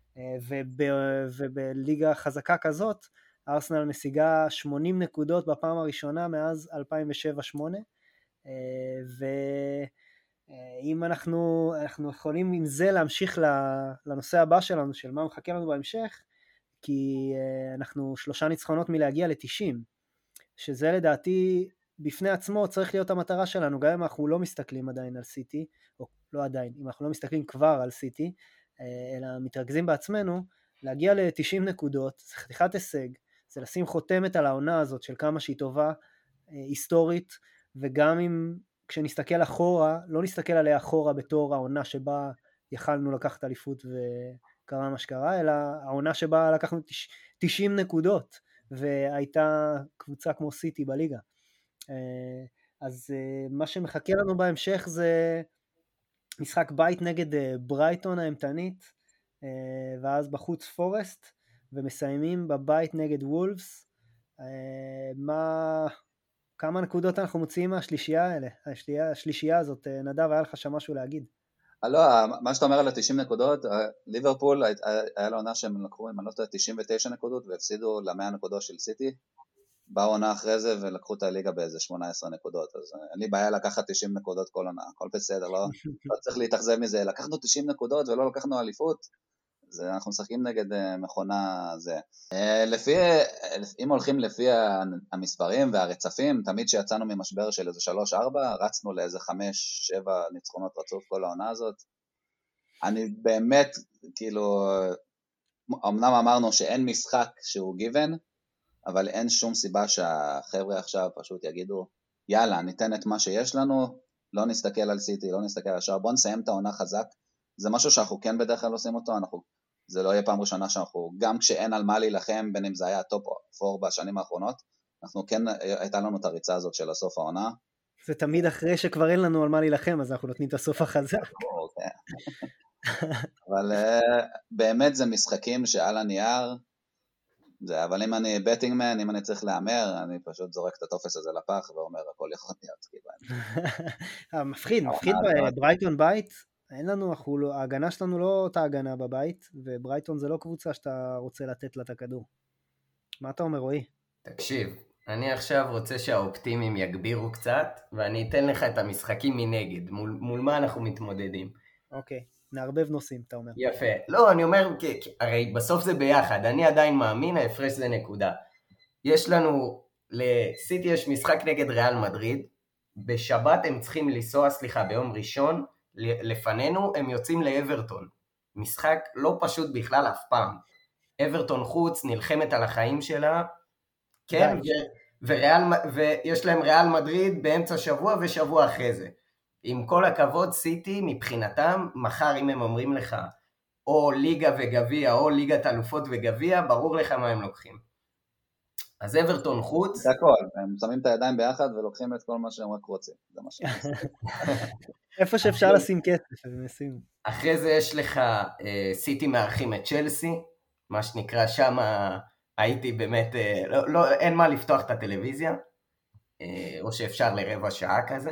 ובליגה חזקה כזאת, ארסנל משיגה 80 נקודות בפעם הראשונה מאז 2007-2008, ואם אנחנו יכולים עם זה להמשיך לנושא הבא שלנו, של מה מחכה לנו בהמשך, כי אנחנו 3 ניצחונות מלהגיע ל-90, שזה לדעתי בפני עצמו צריך להיות המטרה שלנו, גם אם אנחנו לא מסתכלים עדיין על סיטי, או לא עדיין, אם אנחנו לא מסתכלים כבר על סיטי, אלא מתרכזים בעצמנו, להגיע ל-90 נקודות, זה חתיכת הישג, זה לשים חותמת על העונה הזאת של כמה שהיא טובה, היסטורית, וגם אם כשנסתכל אחורה, לא נסתכל עליה אחורה בתור העונה שבה יכלנו לקחת אליפות וקרה מה שקרה, אלא העונה שבה לקחנו 90 נקודות, והייתה קבוצה כמו סיטי בליגה. אז מה שמחכה לנו בהמשך זה משחק בית נגד ברייטון האמתנית, ואז בחוץ פורסט, ומסיימים בבית נגד וולפס. כמה נקודות אנחנו מוציאים מהשלישייה האלה, השלישייה הזאת? נדב, היה לך שם משהו להגיד? לא, מה שאתה אומר על 90 נקודות, ליברפול היה לו עונה שהם לקחו, אם אני לא טועה, 99 נקודות, והפסידו ל100 נקודות של סיטי, באו עונה אחרי זה ולקחו את הליגה באיזה 18 נקודות, אז אין לי בעיה לקחת 90 נקודות כל עונה, הכל בסדר, לא צריך להתאכזב מזה, לקחנו 90 נקודות ולא לקחנו אליפות, אנחנו משחקים נגד מכונה זה. אם הולכים לפי המספרים והרצפים, תמיד שיצאנו ממשבר של איזה 3-4, רצנו לאיזה 5-7 ניצחונות רצוף כל העונה הזאת. אני באמת, כאילו, אמנם אמרנו שאין משחק שהוא גיוון, אבל אין שום סיבה שהחבר'ה עכשיו פשוט יגידו, יאללה, ניתן את מה שיש לנו, לא נסתכל על סיטי, לא נסתכל על השאר, בוא נסיים את העונה חזק. זה משהו שאנחנו כן בדרך כלל עושים אותו, זה לא יהיה פעם ראשונה שאנחנו, גם כשאין על מה להילחם, בין אם זה היה הטופ 4 בשנים האחרונות, אנחנו כן, הייתה לנו את הריצה הזאת של הסוף העונה. זה תמיד אחרי שכבר אין לנו על מה להילחם, אז אנחנו נותנים את הסוף החזק. אבל באמת זה משחקים שעל הנייר, אבל אם אני בטינגמן, אם אני צריך להאמר, אני פשוט זורק את הטופס הזה לפח, ואומר הכל יכול להיות. מפחיד ברייטון בית, אין לנו, ההגנה שלנו לא אותה הגנה בבית, וברייטון זה לא קבוצה שאתה רוצה לתת לה את הכדור. מה אתה אומר, רועי? תקשיב, אני עכשיו רוצה שהאופטימיים יגבירו קצת, ואני אתן לך את המשחקים מנגד, מול מה אנחנו מתמודדים. אוקיי, נערבב נושאים, אתה אומר. יפה. לא, אני אומר, הרי בסוף זה ביחד, אני עדיין מאמין, ההפרש זה נקודה. יש לנו, לסיטי יש משחק נגד ריאל מדריד, בשבת הם צריכים לנסוע, ביום ראשון, לפנינו הם יוצאים לאברטון, משחק לא פשוט בכלל אף פעם, אברטון חוץ נלחמת על החיים שלה, כן, ויש להם ריאל מדריד באמצע שבוע ושבוע אחרי זה, עם כל הכבוד סיטי מבחינתם, מחר אם הם אומרים לך, או ליגה וגביע, או ליגת אלופות וגביע, ברור לך מה הם לוקחים. אז אברטון חוץ. זה הכל, הם שמים את הידיים ביחד ולוקחים את כל מה שהם רק רוצים, זה מה שהם עושים. איפה שאפשר לשים כסף, אז נשים. אחרי זה יש לך סיטי מארחים את צ'לסי, מה שנקרא שם הייתי באמת, לא, אין מה לפתוח את הטלוויזיה, או שאפשר לרבע שעה כזה,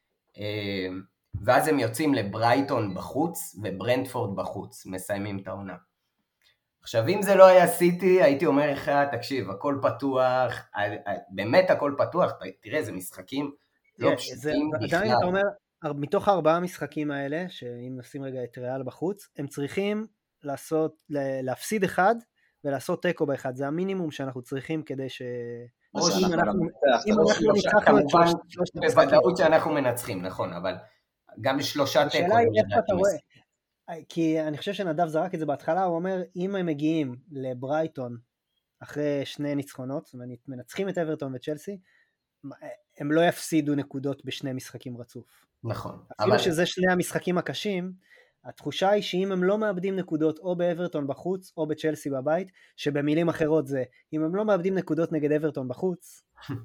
ואז הם יוצאים לברייטון בחוץ וברנטפורד בחוץ, מסיימים את העונה. עכשיו אם זה לא היה סיטי, הייתי אומר לך, תקשיב, הכל פתוח, באמת הכל פתוח, תראה, זה משחקים לא פשוטים בכלל. עדיין אתה אומר, מתוך 4 המשחקים האלה, שאם נשים רגע את ריאל בחוץ, הם צריכים להפסיד אחד, ולעשות טקו באחד, זה המינימום שאנחנו צריכים כדי ש... אם אנחנו ניצחנו את שלושת בוודאות שאנחנו מנצחים, נכון, אבל גם 3 טקו. השאלה היא איפה אתה רואה, כי אני חושב שנדב זרק את זה בהתחלה, הוא אומר, אם הם מגיעים לברייטון, אחרי 2 ניצחונות, מנצחים את אברטון וצ'לסי, הם לא יפסידו נקודות בשני משחקים רצוף. נכון. אפילו שזה שני המשחקים הקשים, התחושה היא שאם הם לא מאבדים נקודות או באברטון בחוץ או בצ'לסי בבית, שבמילים אחרות זה, אם הם לא מאבדים נקודות נגד אברטון בחוץ,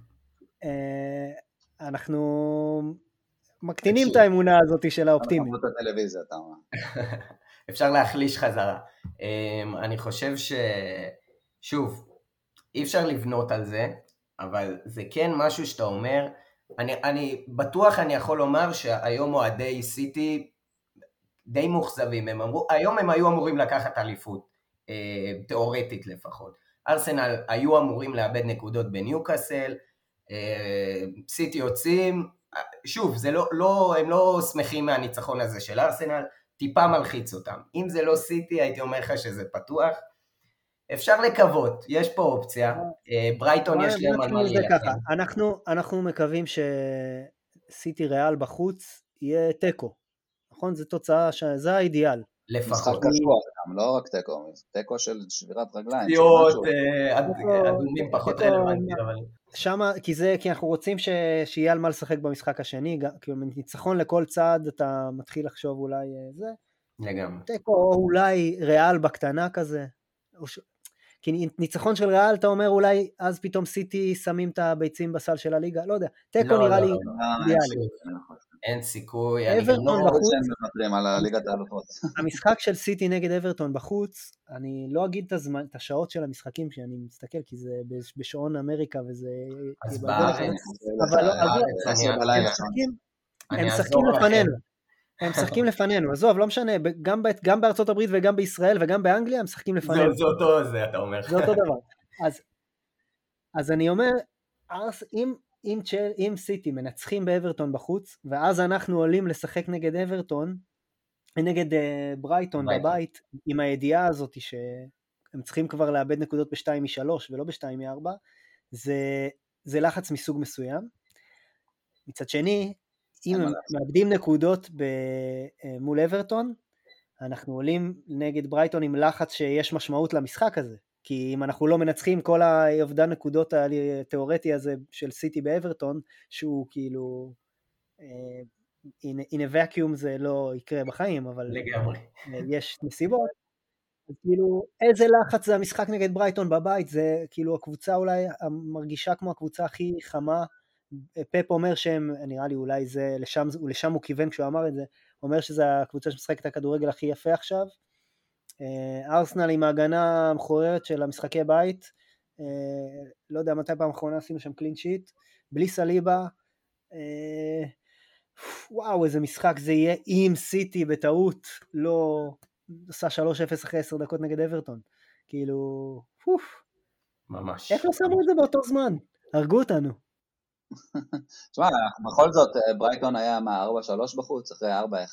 אנחנו מקטינים את האמונה הזאת של האופטימי. אפשר להחליש חזרה. אני חושב שוב, אי אפשר לבנות על זה, אבל זה כן משהו שאתה אומר, אני בטוח אני יכול לומר שהיום אוהדי סיטי די מוחזבים, הם אמרו, היום הם היו אמורים לקחת אליפות, תיאורטית לפחות. ארסנל היו אמורים לאבד נקודות בניוקאסל, סיטי יוצאים, שוב, זה לא, הם לא שמחים מהניצחון הזה של ארסנל, טיפה מלחיץ אותם. אם זה לא סיטי, הייתי אומר לך שזה פתוח, אפשר לקוות, יש פה אופציה, ברייטון יש להם על מה להילחם. אנחנו מקווים שסיטי ריאל בחוץ יהיה טקו, נכון? זו תוצאה, זה האידיאל. לפחות. משחק קשוח גם, לא רק תיקו של שבירת רגליים. פציעות, אדומים פחות רלוונטי, אבל... שמה, כי אנחנו רוצים שיהיה על מה לשחק במשחק השני, כי ניצחון לכל צעד אתה מתחיל לחשוב אולי זה. לגמרי. תיקו או אולי ריאל בקטנה כזה. כי ניצחון של ריאל אתה אומר אולי אז פתאום סיטי שמים את הביצים בסל של הליגה, לא יודע. תיקו נראה לי אידיאלי. אין סיכוי. אברטון בחוץ. על הליגת האלופות. המשחק של סיטי נגד אברטון בחוץ, אני לא אגיד את השעות של המשחקים שאני מסתכל, כי זה בשעון אמריקה וזה... אז בארץ. אבל הם משחקים לפנינו. הם משחקים לפנינו, עזוב, לא משנה, גם בארצות הברית וגם בישראל וגם באנגליה הם משחקים לפנינו. זה אותו, זה אתה אומר. זה אותו דבר. אז אני אומר, אם סיטי מנצחים באברטון בחוץ, ואז אנחנו עולים לשחק נגד אברטון, נגד ברייטון בבית, עם הידיעה הזאת שהם צריכים כבר לאבד נקודות ב2-3 ולא ב2-4, זה לחץ מסוג מסוים. מצד שני, אם הם מאבדים נקודות מול אברטון, אנחנו עולים נגד ברייטון עם לחץ שיש משמעות למשחק הזה, כי אם אנחנו לא מנצחים כל האובדן נקודות התיאורטי הזה של סיטי באברטון, שהוא כאילו in a vacuum זה לא יקרה בחיים, אבל לגמרי. יש נסיבות, אז כאילו איזה לחץ זה המשחק נגד ברייטון בבית, זה כאילו הקבוצה אולי מרגישה כמו הקבוצה הכי חמה, פפ אומר שהם, נראה לי אולי זה, לשם הוא כיוון כשהוא אמר את זה, אומר שזה הקבוצה שמשחקת הכדורגל הכי יפה עכשיו, ארסנל עם ההגנה המכוערת של המשחקי בית, לא יודע מתי פעם אחרונה עשינו שם קלין שיט, בלי סליבה, וואו איזה משחק זה יהיה, אם סיטי בטעות לא עושה 3-0 אחרי 10 דקות נגד אברטון, כאילו, ממש. איך לא שמו את זה באותו זמן? הרגו אותנו. תשמע, בכל זאת, ברייטון היה 4-3 בחוץ, אחרי 4-1,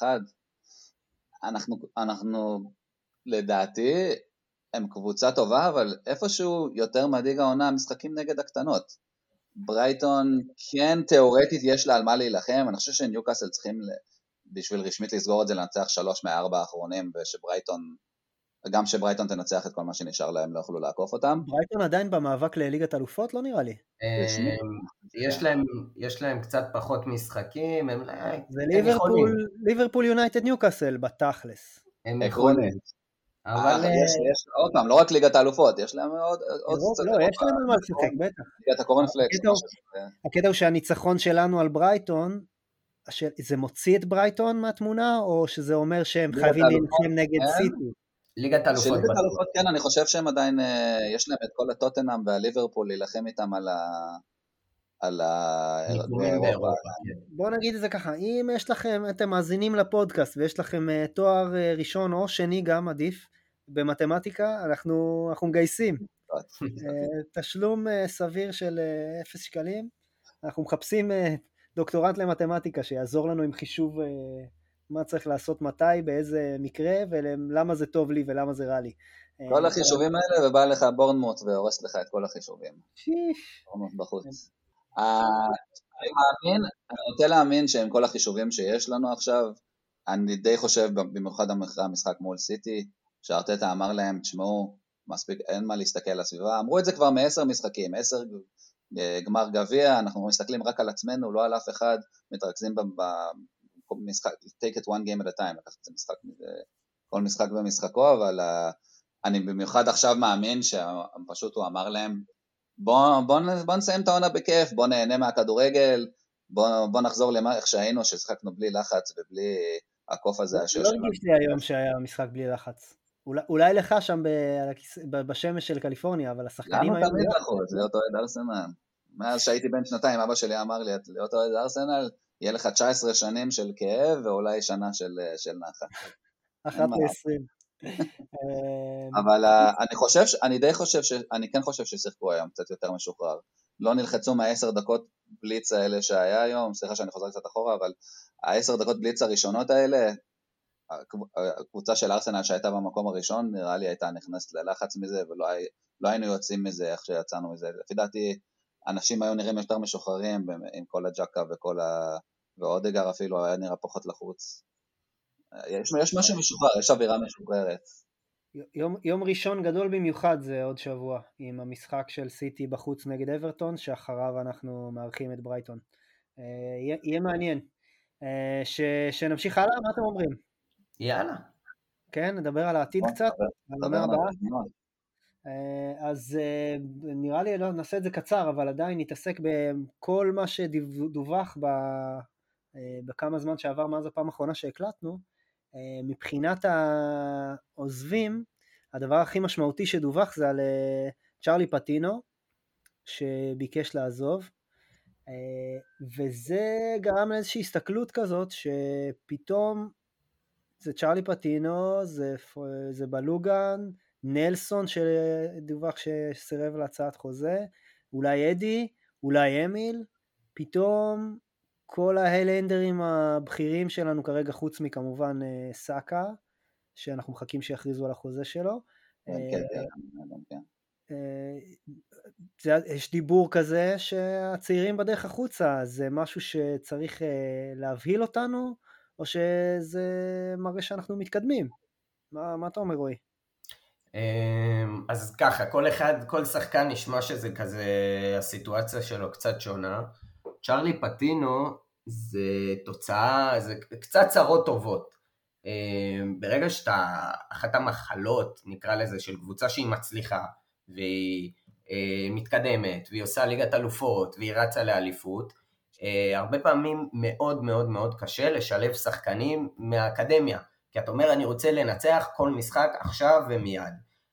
אנחנו לדעתי, הם קבוצה טובה, אבל איפשהו יותר מדאיג העונה, משחקים נגד הקטנות. ברייטון, כן, תיאורטית יש לה על מה להילחם, אני חושב שניוקאסל צריכים, בשביל רשמית לסגור את זה, לנצח 3 מ-4 האחרונים, וגם שברייטון תנצח את כל מה שנשאר להם, לא יכולו לעקוף אותם. ברייטון עדיין במאבק לליגת אלופות? לא נראה לי. יש להם קצת פחות משחקים, זה ליברפול יונייטד ניוקאסל בתכלס. הם יכולים. אבל יש עוד פעם, לא רק ליגת האלופות, יש להם עוד קצת... לא, יש להם על מה לשחק, בטח. ליגת הקורנפלקס. הקטע הוא שהניצחון שלנו על ברייטון, זה מוציא את ברייטון מהתמונה, או שזה אומר שהם חייבים להילחם נגד סיטי? ליגת אלופות. ליגת אלופות, כן, אני חושב שהם עדיין, יש להם את כל הטוטנהאם והליברפול להילחם איתם על באירופה. בואו נגיד את זה ככה, אם יש לכם, אתם מאזינים לפודקאסט, ויש לכם תואר ראשון או שני גם עדיף, במתמטיקה, אנחנו מגייסים. תשלום סביר של 0 שקלים, אנחנו מחפשים דוקטורנט למתמטיקה, שיעזור לנו עם חישוב מה צריך לעשות מתי, באיזה מקרה, ולמה זה טוב לי ולמה זה רע לי. כל החישובים האלה, ובא לך בורנמוט והורס לך את כל החישובים. בורנמוט בחוץ. אני רוצה להאמין שעם כל החישובים שיש לנו עכשיו, אני די חושב, במיוחד אחרי המשחק מול סיטי, שארטטה אמר להם, תשמעו, מספיק, אין מה להסתכל על הסביבה, אמרו את זה כבר מ10 משחקים, 10 גמר גביע, אנחנו מסתכלים רק על עצמנו, לא על אף אחד, מתרכזים במשחק, take it one game at a time, לקחת את המשחק, כל משחק במשחקו, אבל אני במיוחד עכשיו מאמין שפשוט הוא אמר להם, בוא נסיים את העונה בכיף, בוא נהנה מהכדורגל, בוא נחזור איך שהיינו, ששחקנו בלי לחץ ובלי הקוף הזה. לא הרגיש לי היום שהיה משחק בלי לחץ. אולי לך שם בשמש של קליפורניה, אבל השחקנים היום... למה תמיד לחוץ? להיות אוהד ארסנל. מאז שהייתי בן 2, אבא שלי אמר לי, להיות אוהד ארסנל, יהיה לך 19 שנים של כאב, ואולי שנה של נחת. 1 ל-20. אבל אני כן חושב ששיחקו היום קצת יותר משוחרר. לא נלחצו מה10 דקות בליץ האלה שהיה היום, סליחה שאני חוזר קצת אחורה, אבל 10 דקות בליץ הראשונות האלה, הקבוצה של ארסנל שהייתה במקום הראשון, נראה לי הייתה נכנסת ללחץ מזה, ולא היינו יוצאים מזה איך שיצאנו מזה. לפי דעתי, אנשים היו נראים יותר משוחררים, עם כל הג'קה ואודגר אפילו היה נראה פחות לחוץ. יש משהו משוחרר, יש אווירה משוחררת. יום ראשון גדול במיוחד זה עוד שבוע, עם המשחק של סיטי בחוץ נגד אברטון, שאחריו אנחנו מארחים את ברייטון. יהיה מעניין. שנמשיך הלאה, מה אתם אומרים? יאללה. כן, נדבר על העתיד קצת, על העונה הבאה. אז נראה לי נעשה את זה קצר, אבל עדיין נתעסק בכל מה שדווח בכמה זמן שעבר מאז הפעם האחרונה שהקלטנו. מבחינת העוזבים, הדבר הכי משמעותי שדווח זה על צ'רלי פטינו, שביקש לעזוב, וזה גרם לאיזושהי הסתכלות כזאת, שפתאום זה צ'רלי פטינו, זה בלוגן, נלסון שדווח שסירב להצעת חוזה, אולי אדי, אולי אמיל, פתאום כל ההיילנדרים הבכירים שלנו כרגע, חוץ מכמובן סאקה, שאנחנו מחכים שיכריזו על החוזה שלו. יש דיבור כזה שהצעירים בדרך החוצה, זה משהו שצריך להבהיל אותנו, או שזה מראה שאנחנו מתקדמים? מה אתה אומר, רועי? אז ככה, כל שחקן נשמע שזה כזה, הסיטואציה שלו קצת שונה. צ'רלי פטינו זה תוצאה, זה קצת צרות טובות. ברגע אחת המחלות, נקרא לזה, של קבוצה שהיא מצליחה, והיא מתקדמת, והיא עושה ליגת אלופות, והיא רצה לאליפות, הרבה פעמים מאוד מאוד מאוד קשה לשלב שחקנים מהאקדמיה, כי אתה אומר אני רוצה לנצח כל משחק עכשיו ומיד,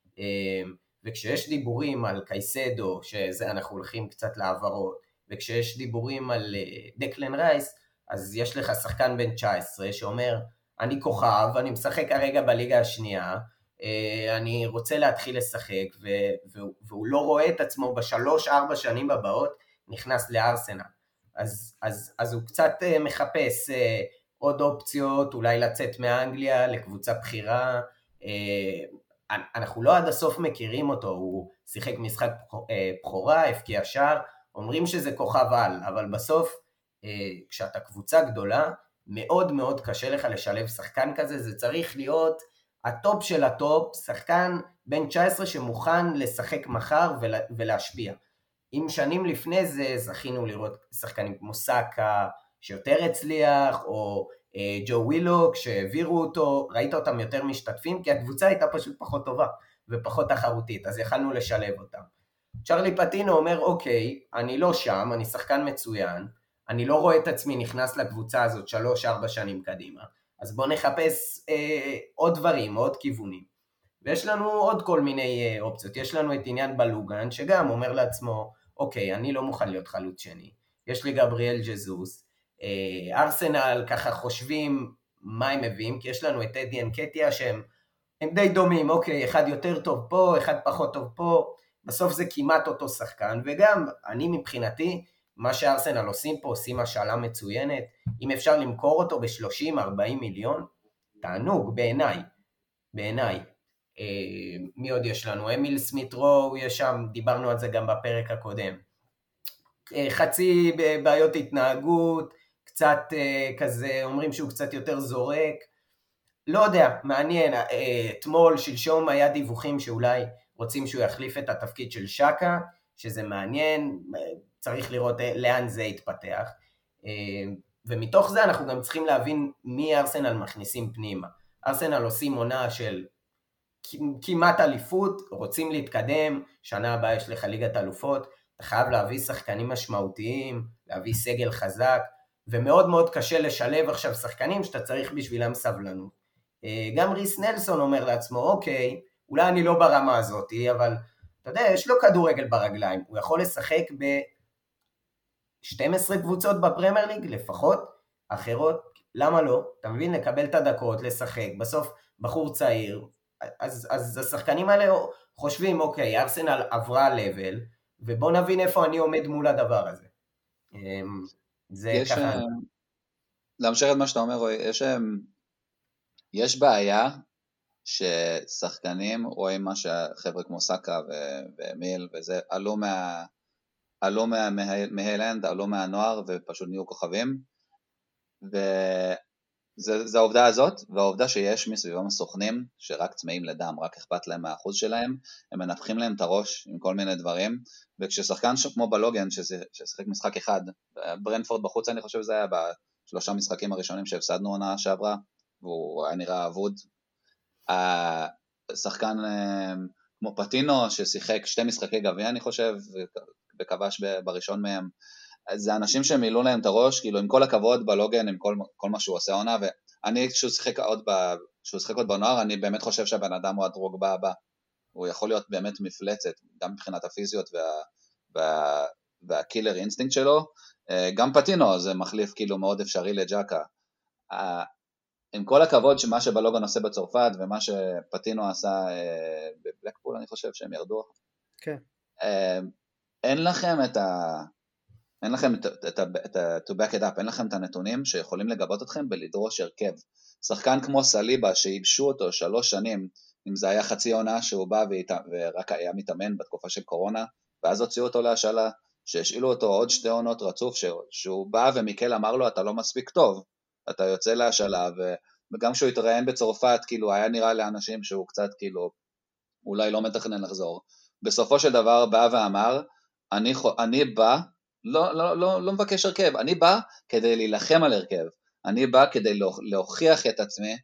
וכשיש דיבורים על קייסדו, שזה אנחנו הולכים קצת לעברות, וכשיש דיבורים על דקלן רייס, אז יש לך שחקן בן 19 שאומר אני כוכב, אני משחק הרגע בליגה השנייה, אני רוצה להתחיל לשחק, והוא לא רואה את עצמו ב3-4 שנים הבאות נכנס לארסנל. אז הוא קצת מחפש עוד אופציות, אולי לצאת מאנגליה לקבוצה בחירה. אנחנו לא עד הסוף מכירים אותו, הוא שיחק משחק בחורה, הפקיע שער, אומרים שזה כוכב על, אבל בסוף כשאתה קבוצה גדולה, מאוד מאוד קשה לך לשלב שחקן כזה, זה צריך להיות הטופ של הטופ, שחקן בן 19 שמוכן לשחק מחר ולהשפיע. אם שנים לפני זה זכינו לראות שחקנים כמו סאקה שיותר הצליח, או ג'ו ווילוק שהעבירו אותו, ראית אותם יותר משתתפים, כי הקבוצה הייתה פשוט פחות טובה ופחות תחרותית, אז יכלנו לשלב אותם. צ'רלי פטינו אומר, אוקיי, אני לא שם, אני שחקן מצוין, אני לא רואה את עצמי נכנס לקבוצה הזאת 3-4 שנים קדימה, אז בוא נחפש עוד דברים, עוד כיוונים. ויש לנו עוד כל מיני אופציות, יש לנו את עניין בלוגן, שגם אומר לעצמו, אוקיי, אני לא מוכן להיות חלוץ שני, יש לי גבריאל ג'זוס, ארסנל ככה חושבים מה הם מביאים, כי יש לנו את אדי אנקטיה שהם די דומים, אוקיי, אחד יותר טוב פה, אחד פחות טוב פה, בסוף זה כמעט אותו שחקן, וגם אני מבחינתי, מה שארסנל עושים פה, עושים השאלה מצוינת, אם אפשר למכור אותו ב-30-40 מיליון, תענוג בעיניי. מי עוד יש לנו? אמיל סמית רו, יש שם, דיברנו על זה גם בפרק הקודם. חצי בעיות התנהגות, קצת כזה, אומרים שהוא קצת יותר זורק, לא יודע, מעניין, אתמול, שלשום היה דיווחים שאולי רוצים שהוא יחליף את התפקיד של שקה, שזה מעניין, צריך לראות לאן זה יתפתח, ומתוך זה אנחנו גם צריכים להבין מי ארסנל מכניסים פנימה. ארסנל עושים עונה של כמעט אליפות, רוצים להתקדם, שנה הבאה יש לך ליגת אלופות, אתה חייב להביא שחקנים משמעותיים, להביא סגל חזק, ומאוד מאוד קשה לשלב עכשיו שחקנים שאתה צריך בשבילם סבלנות. גם ריס נלסון אומר לעצמו, אוקיי, אולי אני לא ברמה הזאת, אבל אתה יודע, יש לו כדורגל ברגליים, הוא יכול לשחק ב-12 קבוצות בפרמייר ליג לפחות, אחרות, למה לא? אתה מבין, לקבל את הדקות, לשחק, בסוף בחור צעיר, אז השחקנים האלה חושבים, אוקיי, ארסנל עברה לבל, ובוא נבין איפה אני עומד מול הדבר הזה. זה ככה. להמשיך את מה שאתה אומר, יש בעיה ששחקנים רואים מה שהחבר'ה כמו סאקה ומיל וזה, עלו מההילנד, עלו מהנוער ופשוט נהיו כוכבים, זה העובדה הזאת, והעובדה שיש מסביבם סוכנים שרק צמאים לדם, רק אכפת להם מהאחוז שלהם, הם מנפחים להם את הראש עם כל מיני דברים, וכששחקן כמו בלוגן ששיחק משחק אחד, ברנפורד בחוץ אני חושב שזה היה בשלושה משחקים הראשונים שהפסדנו עונה שעברה, והוא היה נראה אבוד, השחקן כמו פטינו ששיחק 2 משחקי גביע אני חושב, וכבש בראשון מהם, זה אנשים שמילאו להם את הראש, כאילו עם כל הכבוד בלוגן, עם כל מה שהוא עושה עונה, ואני כשהוא שיחק עוד בנוער, אני באמת חושב שהבן אדם הוא הדרוגבה הבא, הוא יכול להיות באמת מפלצת, גם מבחינת הפיזיות והקילר אינסטינקט שלו, גם פטינו זה מחליף כאילו מאוד אפשרי לג'קה, עם כל הכבוד שמה שבלוגן עושה בצרפת, ומה שפטינו עשה בבלקפול, אני חושב שהם ירדו, כן. אין לכם אין לכם to back it up, אין לכם את הנתונים שיכולים לגבות אתכם בלדרוש הרכב. שחקן כמו סליבה שייבשו אותו 3 שנים, אם זה היה חצי עונה שהוא בא ורק היה מתאמן בתקופה של קורונה, ואז הוציאו אותו להשאלה, שהשאילו אותו עוד 2 עונות רצוף, שהוא בא ומיקל אמר לו אתה לא מספיק טוב, אתה יוצא להשאלה, וגם כשהוא התראיין בצרפת, כאילו היה נראה לאנשים שהוא קצת כאילו, אולי לא מתכנן לחזור. בסופו של דבר בא ואמר, אני בא, לא מבקש הרכב, אני בא כדי להילחם על הרכב, אני בא כדי להוכיח את עצמי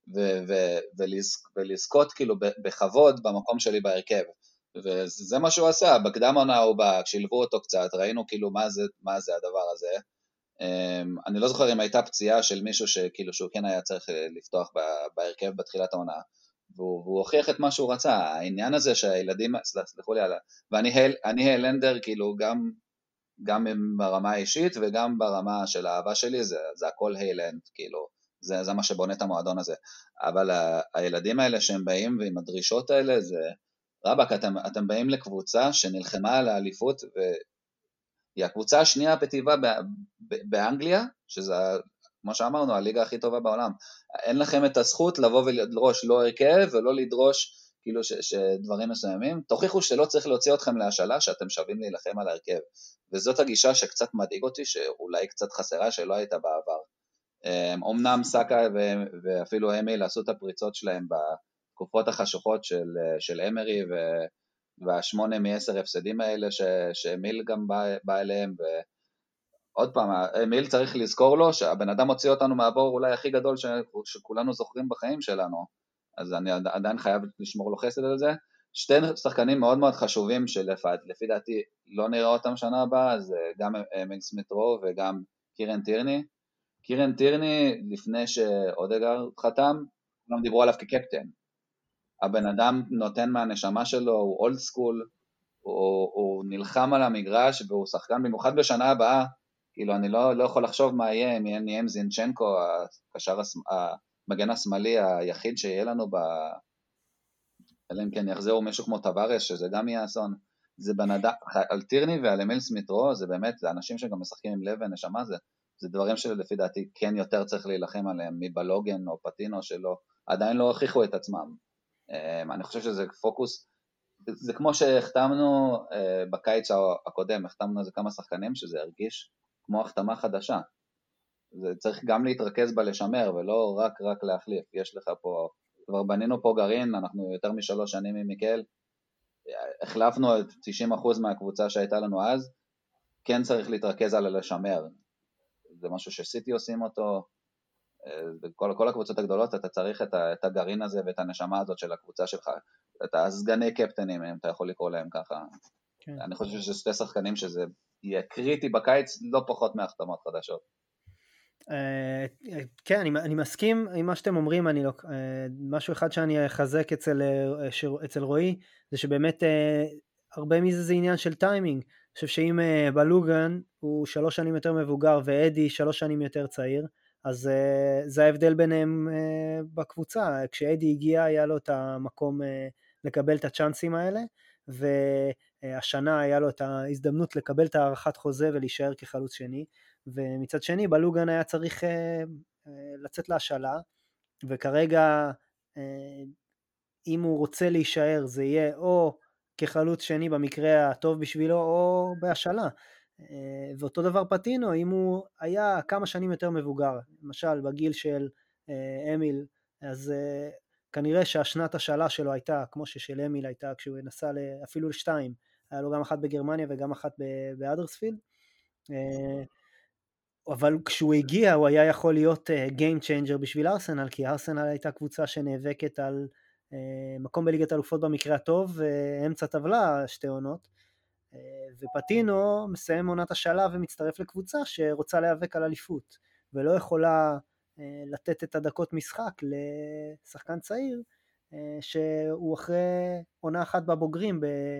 ולזכות כאילו בכבוד במקום שלי בהרכב, וזה מה שהוא עשה, בקדם עונה הוא בא, כשילבו אותו קצת, ראינו כאילו מה זה הדבר הזה, אני לא זוכר אם הייתה פציעה של מישהו שכאילו שהוא כן היה צריך לפתוח בהרכב בתחילת העונה, והוא הוכיח את מה שהוא רצה, העניין הזה שהילדים, סלחו לי עליו, ואני הלנדר כאילו גם ברמה האישית וגם ברמה של האהבה שלי, זה הכל הילנד, כאילו, זה מה שבונה את המועדון הזה, אבל הילדים האלה שהם באים ועם הדרישות האלה, זה רבק, אתם באים לקבוצה שנלחמה על האליפות, והיא הקבוצה השנייה בטבעה באנגליה, שזה, כמו שאמרנו, הליגה הכי טובה בעולם, אין לכם את הזכות לבוא ולדרוש לא הרכב, ולא לדרוש כאילו שדברים מסוימים, תוכיחו שלא צריך להוציא אתכם להשאלה, שאתם שווים להילחם על ההרכב, וזאת הגישה שקצת מדאיג אותי, שאולי קצת חסרה, שלא הייתה בעבר. אמנם סאקה ואפילו אמיל עשו את הפריצות שלהם בתקופות החשוכות של אמרי, וה8 מ-10 הפסדים האלה, שאמיל גם בא אליהם, ועוד פעם, אמיל צריך לזכור לו, שהבן אדם הוציא אותנו מהבור אולי הכי גדול שכולנו זוכרים בחיים שלנו, אז אני עדיין חייב לשמור לו חסד על זה. 2 שחקנים מאוד מאוד חשובים שלפי דעתי לא נראה אותם שנה הבאה, זה גם אמיל סמית רו וגם קירן טירני. קירן טירני לפני שאודגר חתם, כולם דיברו עליו כקפטן. הבן אדם נותן מהנשמה שלו, הוא אולד סקול, הוא נלחם על המגרש והוא שחקן במיוחד בשנה הבאה, כאילו אני לא יכול לחשוב מה יהיה, אם יהיה עם זינצ'נקו, המגן השמאלי היחיד שיהיה לנו אלא אם כן יחזרו מישהו כמו טווארס, שזה גם יהיה אסון. זה בנדע, על טירני ועל אמיל סמית רו, זה באמת, זה אנשים שגם משחקים עם לב ונשמה, זה דברים שלפי דעתי כן יותר צריך להילחם עליהם, מבלוגן או פטינו שלא, עדיין לא הוכיחו את עצמם. אני חושב שזה פוקוס, זה כמו שהחתמנו בקיץ הקודם, החתמנו איזה כמה שחקנים, שזה הרגיש כמו החתמה חדשה. זה צריך גם להתרכז בלשמר, ולא רק להחליף. יש לך פה, כבר בנינו פה גרעין, אנחנו יותר מ3 שנים עם מיקל, החלפנו את 90% מהקבוצה שהייתה לנו אז, כן צריך להתרכז על הלשמר. זה משהו שסיטי עושים אותו, בכל הקבוצות הגדולות אתה צריך את הגרעין הזה ואת הנשמה הזאת של הקבוצה שלך, את הסגני קפטנים, אם אתה יכול לקרוא להם ככה. כן. אני חושב שזה 2 שחקנים שזה יהיה קריטי בקיץ, לא פחות מהחתמות חדשות. כן, אני מסכים עם מה שאתם אומרים, משהו אחד שאני אחזק אצל רועי, זה שבאמת הרבה מזה זה עניין של טיימינג. אני חושב שאם בלוגן הוא 3 שנים יותר מבוגר ואדי 3 שנים יותר צעיר, אז זה ההבדל ביניהם בקבוצה. כשאדי הגיע היה לו את המקום לקבל את הצ'אנסים האלה, והשנה היה לו את ההזדמנות לקבל את הערכת חוזה ולהישאר כחלוץ שני, ומצד שני בלוגן היה צריך לצאת להשאלה, וכרגע אם הוא רוצה להישאר זה יהיה או כחלוץ שני במקרה הטוב בשבילו או בהשאלה. ואותו דבר פטינו, אם הוא היה כמה שנים יותר מבוגר, למשל בגיל של אמיל, אז כנראה שהשנת השאלה שלו הייתה, כמו ששל אמיל הייתה, כשהוא נסע אפילו לשתיים, היה לו גם אחת בגרמניה וגם אחת באדרספילד, אבל כשהוא הגיע הוא היה יכול להיות game changer בשביל ארסנל, כי ארסנל הייתה קבוצה שנאבקת על מקום בליגת אלופות במקרה הטוב, אמצע טבלה 2 עונות, ופטינו מסיים עונת השאלה ומצטרף לקבוצה שרוצה להיאבק על אליפות, ולא יכולה לתת את הדקות משחק לשחקן צעיר, שהוא אחרי עונה אחת בבוגרים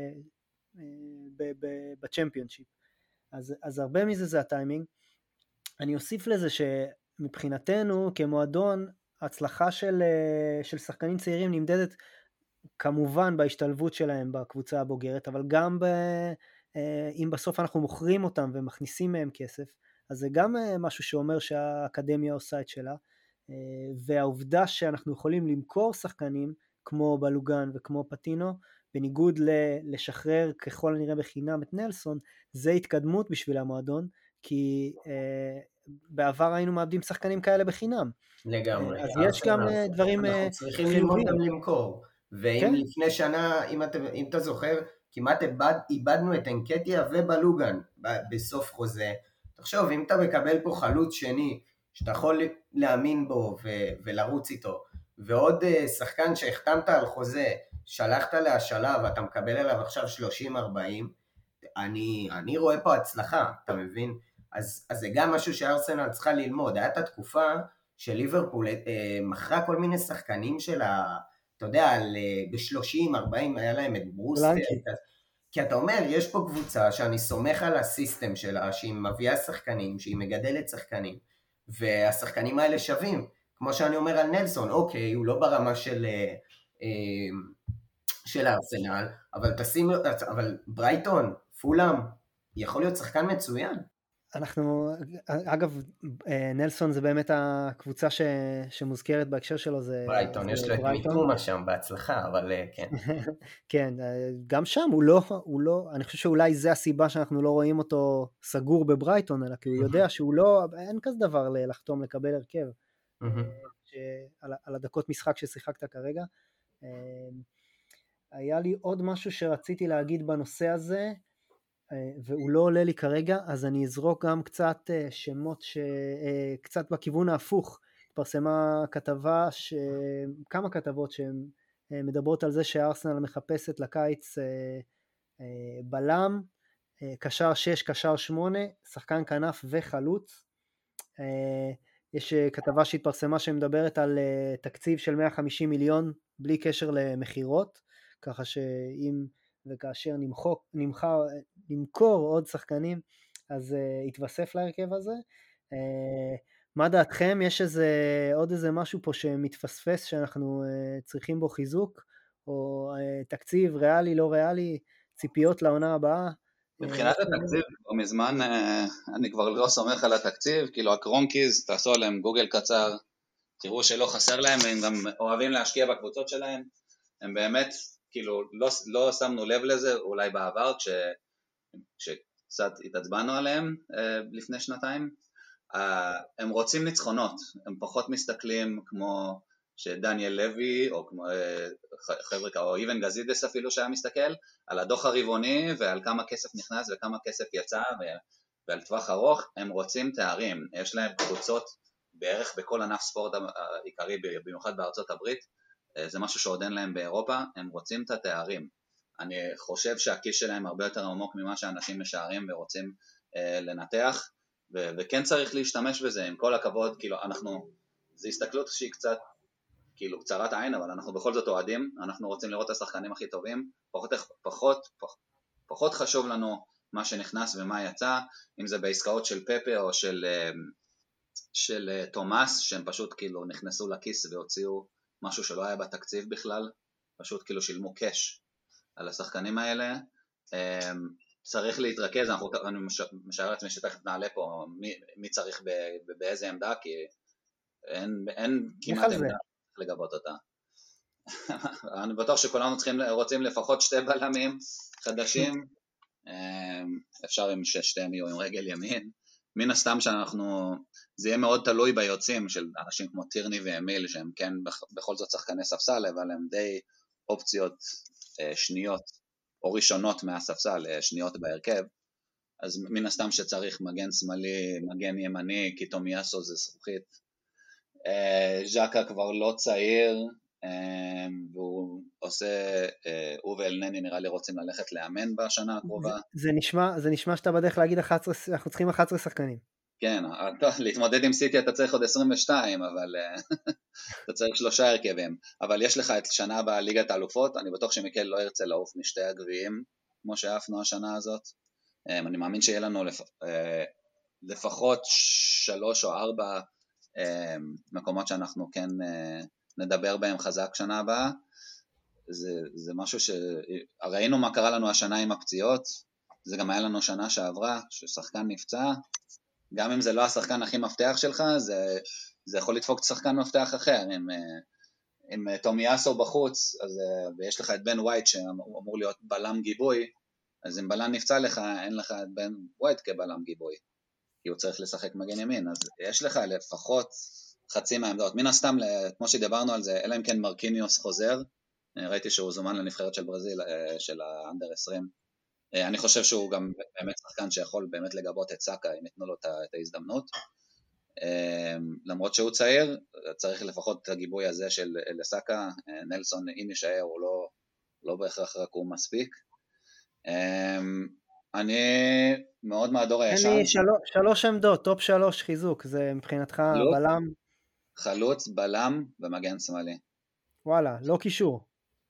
בצ'מפיונשיפ. אז הרבה מזה זה הטיימינג. אני אוסיף לזה שמבחינתנו כמועדון, ההצלחה של שחקנים צעירים נמדדת כמובן בהשתלבות שלהם בקבוצה הבוגרת, אבל גם אם בסוף אנחנו מוכרים אותם ומכניסים מהם כסף, אז זה גם משהו שאומר שהאקדמיה עושה את שלה, והעובדה שאנחנו יכולים למכור שחקנים כמו בלוגן וכמו פטינו, בניגוד לשחרר ככל הנראה בחינם את נלסון, זה התקדמות בשביל המועדון, כי בעבר היינו מאבדים שחקנים כאלה בחינם. לגמרי. אז יש גם דברים אנחנו צריכים ללמוד גם למכור. ואם לפני שנה, אם אתה זוכר, כמעט איבדנו את אנקטיה ובלוגן בסוף חוזה. תחשוב, אם אתה מקבל פה חלוץ שני, שאתה יכול להאמין בו ולרוץ איתו, ועוד שחקן שהחתמת על חוזה, שלחת להשאלה ואתה מקבל עליו עכשיו 30-40, אני רואה פה הצלחה, אתה מבין? אז זה גם משהו שארסנל צריכה ללמוד. הייתה תקופה של ליברפול מכרה כל מיני שחקנים שלה, אתה יודע, ב-30-40 היה להם את ברוסטר, כי אתה אומר, יש פה קבוצה שאני סומך על הסיסטם שלה, שהיא מביאה שחקנים, שהיא מגדלת שחקנים, והשחקנים האלה שווים, כמו שאני אומר על נלסון, אוקיי, הוא לא ברמה של ארסנל, אבל ברייטון, פולאם, יכול להיות שחקן מצוין. אגב, נלסון זה באמת הקבוצה שמוזכרת בהקשר שלו, זה ברייטון, יש לו את מיטומה שם בהצלחה, אבל כן. כן, גם שם הוא לא, אני חושב שאולי זה הסיבה שאנחנו לא רואים אותו סגור בברייטון, אלא כי הוא יודע שהוא לא, אין כזה דבר לחתום לקבל הרכב, על הדקות משחק ששיחקת כרגע. היה לי עוד משהו שרציתי להגיד בנושא הזה, והוא לא עולה לי כרגע, אז אני אזרוק גם קצת שמות קצת בכיוון ההפוך. התפרסמה כתבה, כמה כתבות שהן מדברות על זה שארסנל מחפשת לקיץ בלם, קשר 6, קשר 8, שחקן כנף וחלוץ. יש כתבה שהתפרסמה שמדברת על תקציב של 150 מיליון בלי קשר למחירות, ככה שאם וכאשר נמכור עוד שחקנים, אז יתווסף להרכב הזה. מה דעתכם? יש עוד איזה משהו פה שמתפספס שאנחנו צריכים בו חיזוק, או תקציב ריאלי, לא ריאלי, ציפיות לעונה הבאה? מבחינת התקציב, מזמן אני כבר לא סומך על התקציב, כאילו הקרונקיז, תעשו עליהם גוגל קצר, תראו שלא חסר להם, והם גם אוהבים להשקיע בקבוצות שלהם, הם באמת, כאילו לא שמנו לב לזה, אולי בעבר, כשקצת התעצבנו עליהם לפני שנתיים, הם רוצים ניצחונות, הם פחות מסתכלים כמו שדניאל לוי, או כמו חבר'ה, או איבן גזידס אפילו שהיה מסתכל, על הדוח הרבעוני ועל כמה כסף נכנס וכמה כסף יצא, ועל טווח ארוך, הם רוצים תארים, יש להם קבוצות בערך בכל ענף ספורט העיקרי, במיוחד בארצות הברית, זה משהו שעוד אין להם באירופה, הם רוצים את התארים. אני חושב שהכיס שלהם הרבה יותר עמוק ממה שאנשים משערים ורוצים לנתח, וכן צריך להשתמש בזה, עם כל הכבוד, כאילו זה הסתכלות שהיא קצת, כאילו קצרת עין, אבל אנחנו בכל זאת אוהדים, אנחנו רוצים לראות את השחקנים הכי טובים, פחות חשוב לנו מה שנכנס ומה יצא, אם זה בעסקאות של פפה או של תומאס, שהם פשוט כאילו נכנסו לכיס והוציאו משהו שלא היה בתקציב בכלל, פשוט כאילו שילמו קש על השחקנים האלה. צריך להתרכז, אני משער לעצמי שתכף נעלה פה מי צריך באיזה עמדה, כי אין כמעט עמדה לגבות אותה. אני בטוח שכולנו רוצים לפחות 2 בלמים חדשים, אפשר עם ששתיהם יהיו עם רגל ימין, מן הסתם זה יהיה מאוד תלוי ביוצאים של אנשים כמו טירני ואמיל, שהם כן בכל זאת שחקני ספסל, אבל הם די אופציות שניות, או ראשונות מהספסל, שניות בהרכב, אז מן הסתם שצריך מגן שמאלי, מגן ימני, כי תומיאסו זה זכוכית. ז'קה כבר לא צעיר, והוא עושה, הוא ואלנני נראה לי רוצים ללכת לאמן בשנה הקרובה. זה נשמע שאתה בדרך להגיד אנחנו צריכים 11 שחקנים. כן, להתמודד עם סיטי אתה צריך עוד 22, אבל אתה צריך 3 הרכבים. אבל יש לך את שנה הבאה ליגת האלופות, אני בטוח שמיקל לא ירצה לעוף משתי הגביעים, כמו שעפנו השנה הזאת. אני מאמין שיהיה לנו לפחות 3 או 4 מקומות שאנחנו כן נדבר בהם חזק שנה הבאה. זה משהו ראינו מה קרה לנו השנה עם הפציעות, זה גם היה לנו שנה שעברה, ששחקן נפצע, גם אם זה לא השחקן הכי מפתח שלך, זה יכול לדפוק שחקן מפתח אחר. אם תומיאסו בחוץ, ויש לך את בן ווייט שאמור להיות בלם גיבוי, אז אם בלם נפצע לך, אין לך את בן ווייט כבלם גיבוי, כי הוא צריך לשחק מגן ימין, אז יש לך לפחות חצי מהעמדות. מן הסתם, כמו שדיברנו על זה, אלא אם כן מרקיניוס חוזר, ראיתי שהוא זומן לנבחרת של ברזיל, של האנדר 20, אני חושב שהוא גם באמת שחקן שיכול באמת לגבות את סאקה, אם יתנו לו את ההזדמנות, למרות שהוא צעיר, צריך לפחות את הגיבוי הזה של לסאקה, נלסון אם יישאר הוא לא בהכרח רק הוא מספיק. אני מאוד מהדור הישן. אני 3 עמדות, טופ 3 חיזוק, זה מבחינתך בלם? חלוץ, בלם ומגן שמאלי. וואלה, לא קישור.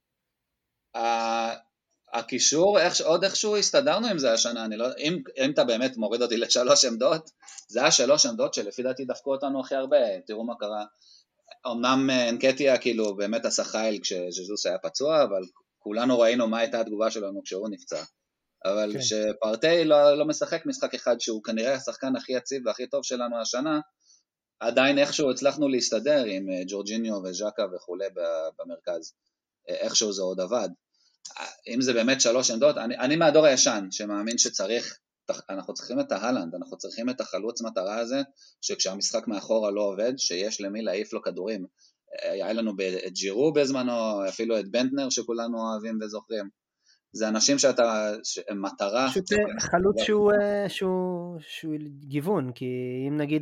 הקישור, עוד איכשהו הסתדרנו עם זה השנה, אם אתה באמת מוריד אותי ל3 עמדות, זה היה 3 עמדות שלפי דעתי דפקו אותנו הכי הרבה, תראו מה קרה, אמנם אנקטיה כאילו באמת עשה חייל כשז'זוס היה פצוע, אבל כולנו ראינו מה הייתה התגובה שלנו כשהוא נפצע, אבל כשפרטי לא משחק משחק אחד שהוא כנראה השחקן הכי יציב והכי טוב שלנו השנה, עדיין איכשהו הצלחנו להסתדר עם ג'ורג'יניו וז'קה וכו' במרכז, איכשהו זה עוד עבד. אם זה באמת 3 עמדות, אני מהדור הישן שמאמין אנחנו צריכים את ההלנד, אנחנו צריכים את החלוץ מטרה הזה, שכשהמשחק מאחורה לא עובד, שיש למי להעיף לו כדורים. היה לנו את ג'ירו בזמנו, אפילו את בנטנר שכולנו אוהבים וזוכרים. זה אנשים שהם מטרה. פשוט חלוץ שהוא גיוון, כי אם נגיד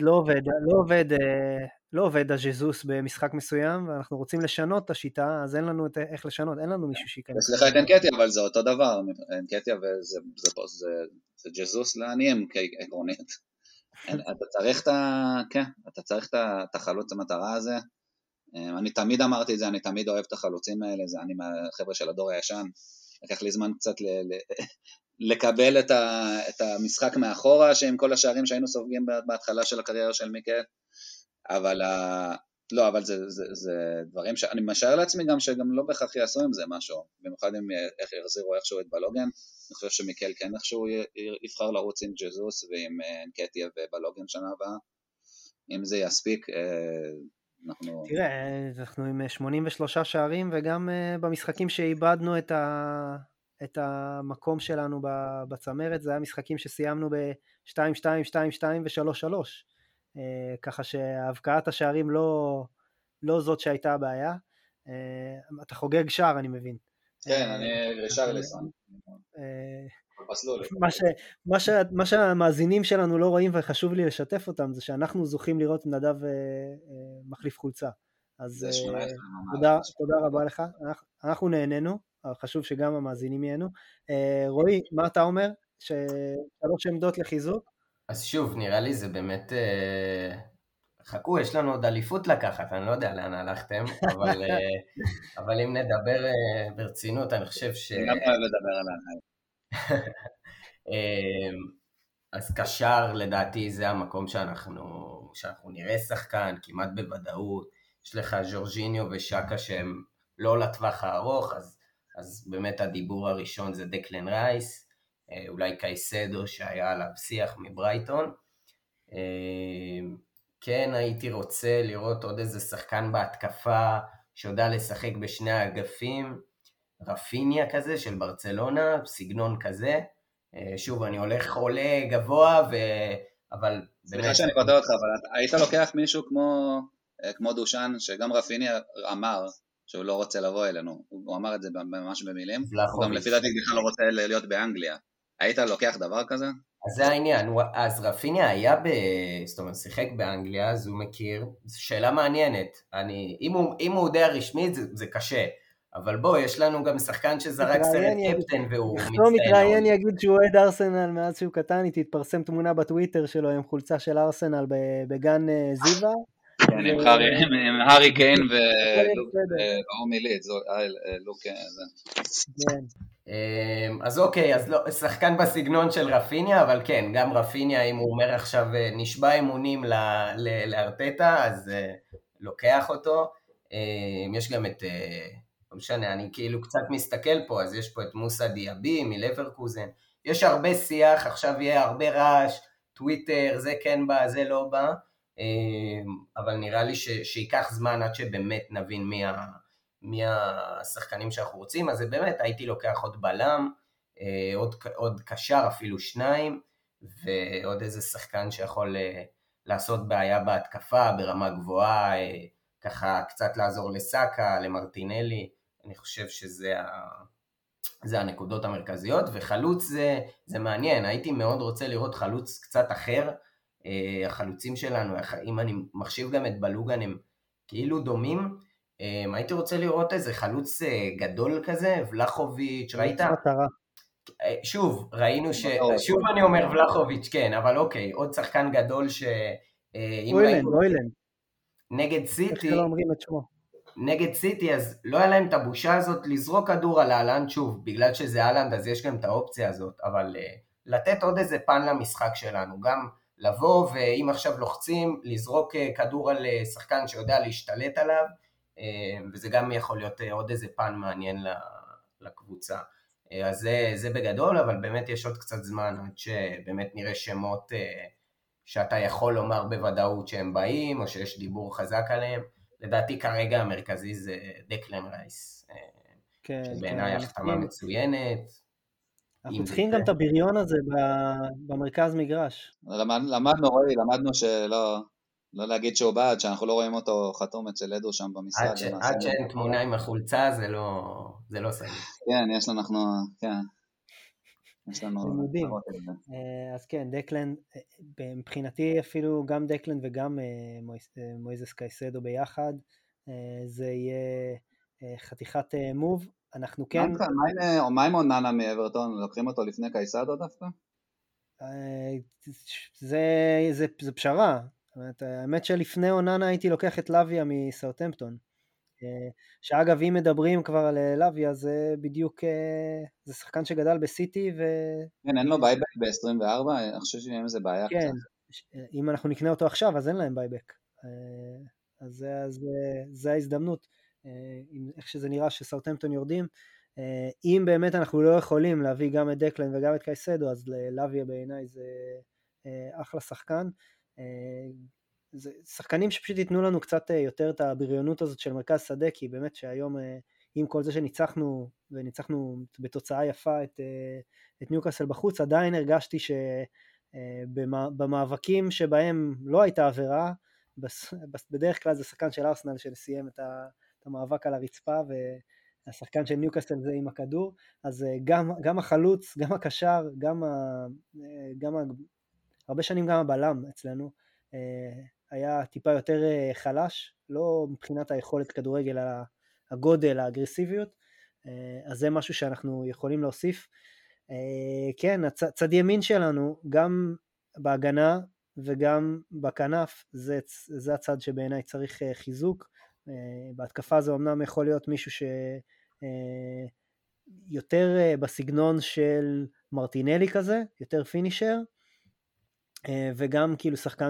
לא עובד הז'זוס במשחק מסוים, ואנחנו רוצים לשנות את השיטה, אז אין לנו איך לשנות, אין לנו מישהו שייכנס. יש לך את אנקטיה, אבל זה אותו דבר, אנקטיה זה ג'זוס לעניים כעקרונית. אתה צריך את החלוץ המטרה הזה, אני תמיד אמרתי את זה, אני תמיד אוהב את החלוצים האלה, אני מהחבר'ה של הדור הישן, לקח לי זמן קצת לקבל את המשחק מאחורה, שעם כל השערים שהיינו סופגים בהתחלה של הקריירה של מיקל, אבל זה דברים שאני משער לעצמי גם שגם לא בכך יעשו עם זה משהו, במיוחד אם יחזירו איכשהו את בלוגן, אני חושב שמיקל כן איכשהו יבחר לרוץ עם ג'זוס ועם אנקטיה ובלוגן שנה הבאה, אם זה יספיק, תראה, אנחנו עם 83 שערים, וגם במשחקים שאיבדנו את המקום שלנו בצמרת, זה היה משחקים שסיימנו ב-2-2, 2-2 ו-3-3, ככה שהבקעת השערים לא זאת שהייתה הבעיה. אתה חוגג שער, אני מבין. כן, אני שער לסן. מה שהמאזינים שלנו לא רואים וחשוב לי לשתף אותם, זה שאנחנו זוכים לראות נדב מחליף חולצה. אז תודה רבה לך, אנחנו נהנינו, חשוב שגם המאזינים ייהנו. רועי, מה אתה אומר? 3 עמדות לחיזוק? אז שוב, נראה לי זה באמת, חכו, יש לנו עוד אליפות לקחת, אני לא יודע לאן הלכתם, אבל אם נדבר ברצינות, אני חושב ש... אני גם אוהב לדבר עליי. אז קשר לדעתי זה המקום שאנחנו נראה שחקן כמעט בוודאות, יש לך ז'ורג'יניו ושקה שהם לא לטווח הארוך, אז באמת הדיבור הראשון זה דקלן רייס, אולי קייסדו שהיה עליו שיח מברייטון, כן הייתי רוצה לראות עוד איזה שחקן בהתקפה שיודע לשחק בשני האגפים, רפיניה כזה של ברצלונה, סגנון כזה, שוב אני עולה גבוה, אבל סליחה שאני קוטע אותך, אבל היית לוקח מישהו כמו דושן, שגם רפיניה אמר שהוא לא רוצה לבוא אלינו, הוא אמר את זה ממש במילים, הוא גם לפי דעתי בכלל לא רוצה להיות באנגליה. היית לוקח דבר כזה? אז זה העניין, אז רפיניה היה זאת אומרת, שיחק באנגליה, אז הוא מכיר, זו שאלה מעניינת, אם הוא יודע רשמית זה קשה, אבל בוא, יש לנו גם שחקן שזרק סרט קפטן והוא מצטיין. לא מתראיין יגיד שהוא אוהד ארסנל מאז שהוא קטן, היא תתפרסם תמונה בטוויטר שלו עם חולצה של ארסנל בגן זיווה. כן, עם הארי קיין ואומי לידס, לוק זה. אז אוקיי, אז לא, שחקן בסגנון של רפיניה, אבל כן, גם רפיניה, אם הוא אומר עכשיו נשבע אמונים לארטטה, אז לוקח אותו. יש גם את, לא משנה, אני כאילו קצת מסתכל פה, אז יש פה את מוסא דיאבי מלברקוזן, יש הרבה שיח, עכשיו יהיה הרבה רעש, טוויטר, זה כן בא, זה לא בא, אבל נראה לי שיקח זמן עד שבאמת נבין מי השחקנים שאנחנו רוצים, אז זה באמת, הייתי לוקח עוד בלם, עוד קשר, אפילו 2, ועוד איזה שחקן שיכול לעשות בעיה בהתקפה, ברמה גבוהה, ככה קצת לעזור לסאקה, למרטינלי, אני חושב שזה הנקודות המרכזיות, וחלוץ זה מעניין, הייתי מאוד רוצה לראות חלוץ קצת אחר, החלוצים שלנו, אם אני מחשיב גם את בלוגן, הם כאילו דומים, הייתי רוצה לראות איזה חלוץ גדול כזה, ולחוביץ', ראית? שוב, ראינו שוב אני אומר ולחוביץ', כן, אבל אוקיי, עוד שחקן גדול אוילן. נגד סיטי, אז לא היה להם את הבושה הזאת לזרוק כדור על האלנד שוב, בגלל שזה אלנד, אז יש גם את האופציה הזאת, אבל לתת עוד איזה פן למשחק שלנו, גם לבוא, ואם עכשיו לוחצים, לזרוק כדור על שחקן שיודע להשתלט עליו, וזה גם יכול להיות עוד איזה פן מעניין לקבוצה. אז זה בגדול, אבל באמת יש עוד קצת זמן, עד שבאמת נראה שמות שאתה יכול לומר בוודאות שהם באים, או שיש דיבור חזק עליהם. לדעתי כרגע המרכזי זה דקלן רייס, שבעיניי החתמה מצוינת. אנחנו צריכים גם את הבריון הזה במרכז מגרש. למדנו שלא להגיד שהוא בעד, שאנחנו לא רואים אותו חתום אצל אדו שם במשרד. עד שאין תמונה עם החולצה, זה לא סביר. כן, יש לנו לימודים. אז כן, דקלן, מבחינתי אפילו גם דקלן וגם מויזס קייסדו ביחד, זה יהיה חתיכת מוב. אנחנו כן... מה עם אוננה מאברטון? לוקחים אותו לפני קייסדו דווקא? זה פשרה. האמת שלפני אוננה הייתי לוקח את לוויה מסאוטהמפטון. שאגב, אם מדברים כבר על לוויה, זה בדיוק, זה שחקן שגדל בסיטי כן, אין לו בייבק ב-24, אני חושב שאין איזה בעיה כן, קצת. אם אנחנו נקנה אותו עכשיו, אז אין להם בייבק. אז זה ההזדמנות, איך שזה נראה שסאוטהמפטון יורדים, אם באמת אנחנו לא יכולים להביא גם את דקלן וגם את קייסדו, אז לוויה בעיניי זה אחלה שחקן, זה שחקנים שפשוט ייתנו לנו קצת יותר את הבריונות הזאת של מרכז שדה, כי באמת שהיום עם כל זה שניצחנו וניצחנו בתוצאה יפה את ניוקאסל בחוץ, עדיין הרגשתי שבמאבקים שבהם לא הייתה עבירה, בדרך כלל זה שחקן של ארסנל שסיים את המאבק על הרצפה, והשחקן של ניוקאסל זה עם הכדור, אז גם החלוץ, גם הקשר, גם הרבה שנים גם הבלם אצלנו, היה טיפה יותר חלש, לא מבחינת היכולת כדורגל, אלא הגודל, האגרסיביות, אז זה משהו שאנחנו יכולים להוסיף. כן, הצד ימין שלנו, גם בהגנה וגם בכנף, זה הצד שבעיניי צריך חיזוק. בהתקפה זה אמנם יכול להיות מישהו שיותר בסגנון של מרטינלי כזה, יותר פינישר, וגם כאילו שחקן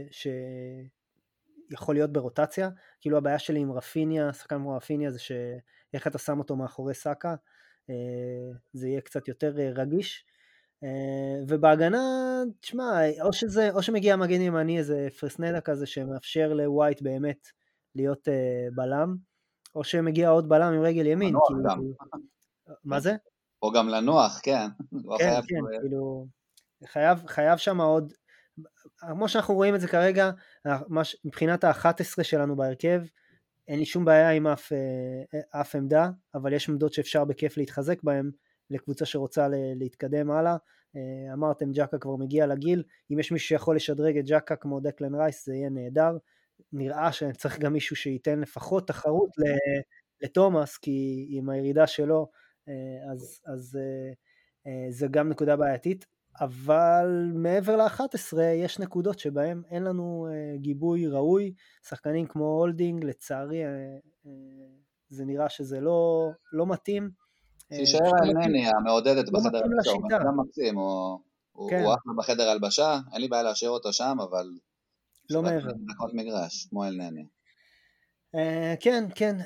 שיכול להיות ברוטציה, כאילו הבעיה שלי עם רפיניה, שחקן כמו רפיניה, זה שאיך אתה שם אותו מאחורי סאקה, זה יהיה קצת יותר רגיש, ובהגנה, תשמע, או שמגיע מגן ימני איזה פרסנדה כזה, שמאפשר לווייט באמת להיות בלם, או שמגיע עוד בלם עם רגל ימין, כאילו, מה זה? או גם לנוח, כן. כן, כאילו, חייב שם עוד, כמו שאנחנו רואים את זה כרגע, מבחינת ה-11 שלנו בהרכב, אין לי שום בעיה עם אף עמדה, אבל יש עמדות שאפשר בכיף להתחזק בהן, לקבוצה שרוצה להתקדם הלאה. אמרתם ג'קה כבר מגיע לגיל, אם יש מישהו שיכול לשדרג את ג'קה כמו דקלן רייס זה יהיה נהדר. נראה שצריך גם מישהו שייתן לפחות תחרות לתומאס, כי עם הירידה שלו אז זה גם נקודה בעייתית, אבל מעבר ל-11 יש נקודות שבהם אין לנו גיבוי ראוי, שחקנים כמו הולדינג לצערי זה נראה שזה לא מתאים. שישאר אלנני המעודדת בחדר הלבשה, הוא מקדם מקסים, הוא אחלה בחדר הלבשה, אין לי בעיה להשאיר אותו שם, אבל לא מעבר. דקות מגרש, כמו אלנני. כן,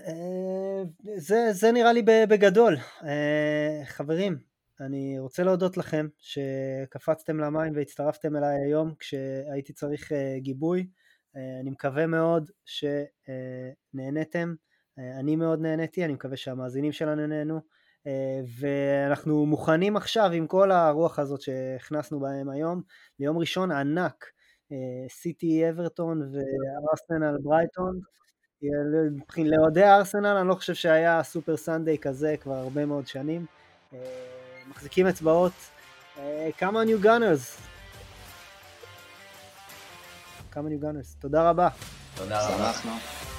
זה נראה לי בגדול. חברים, אני רוצה להודות לכם שקפצתם למים והצטרפתם אליי היום כשהייתי צריך גיבוי. אני מקווה מאוד שנהנתם, אני מאוד נהניתי, אני מקווה שהמאזינים שלנו נהנו, ואנחנו מוכנים עכשיו עם כל הרוח הזאת שהכנסנו בהם היום, ליום ראשון ענק, סיטי אברטון וארסנל ברייטון. לאוהדי ארסנל אני לא חושב שהיה סופר סנדיי כזה כבר הרבה מאוד שנים. מחזיקים אצבעות. Come on you gunners. Come on you gunners. תודה רבה. תודה רבה. שמחנו.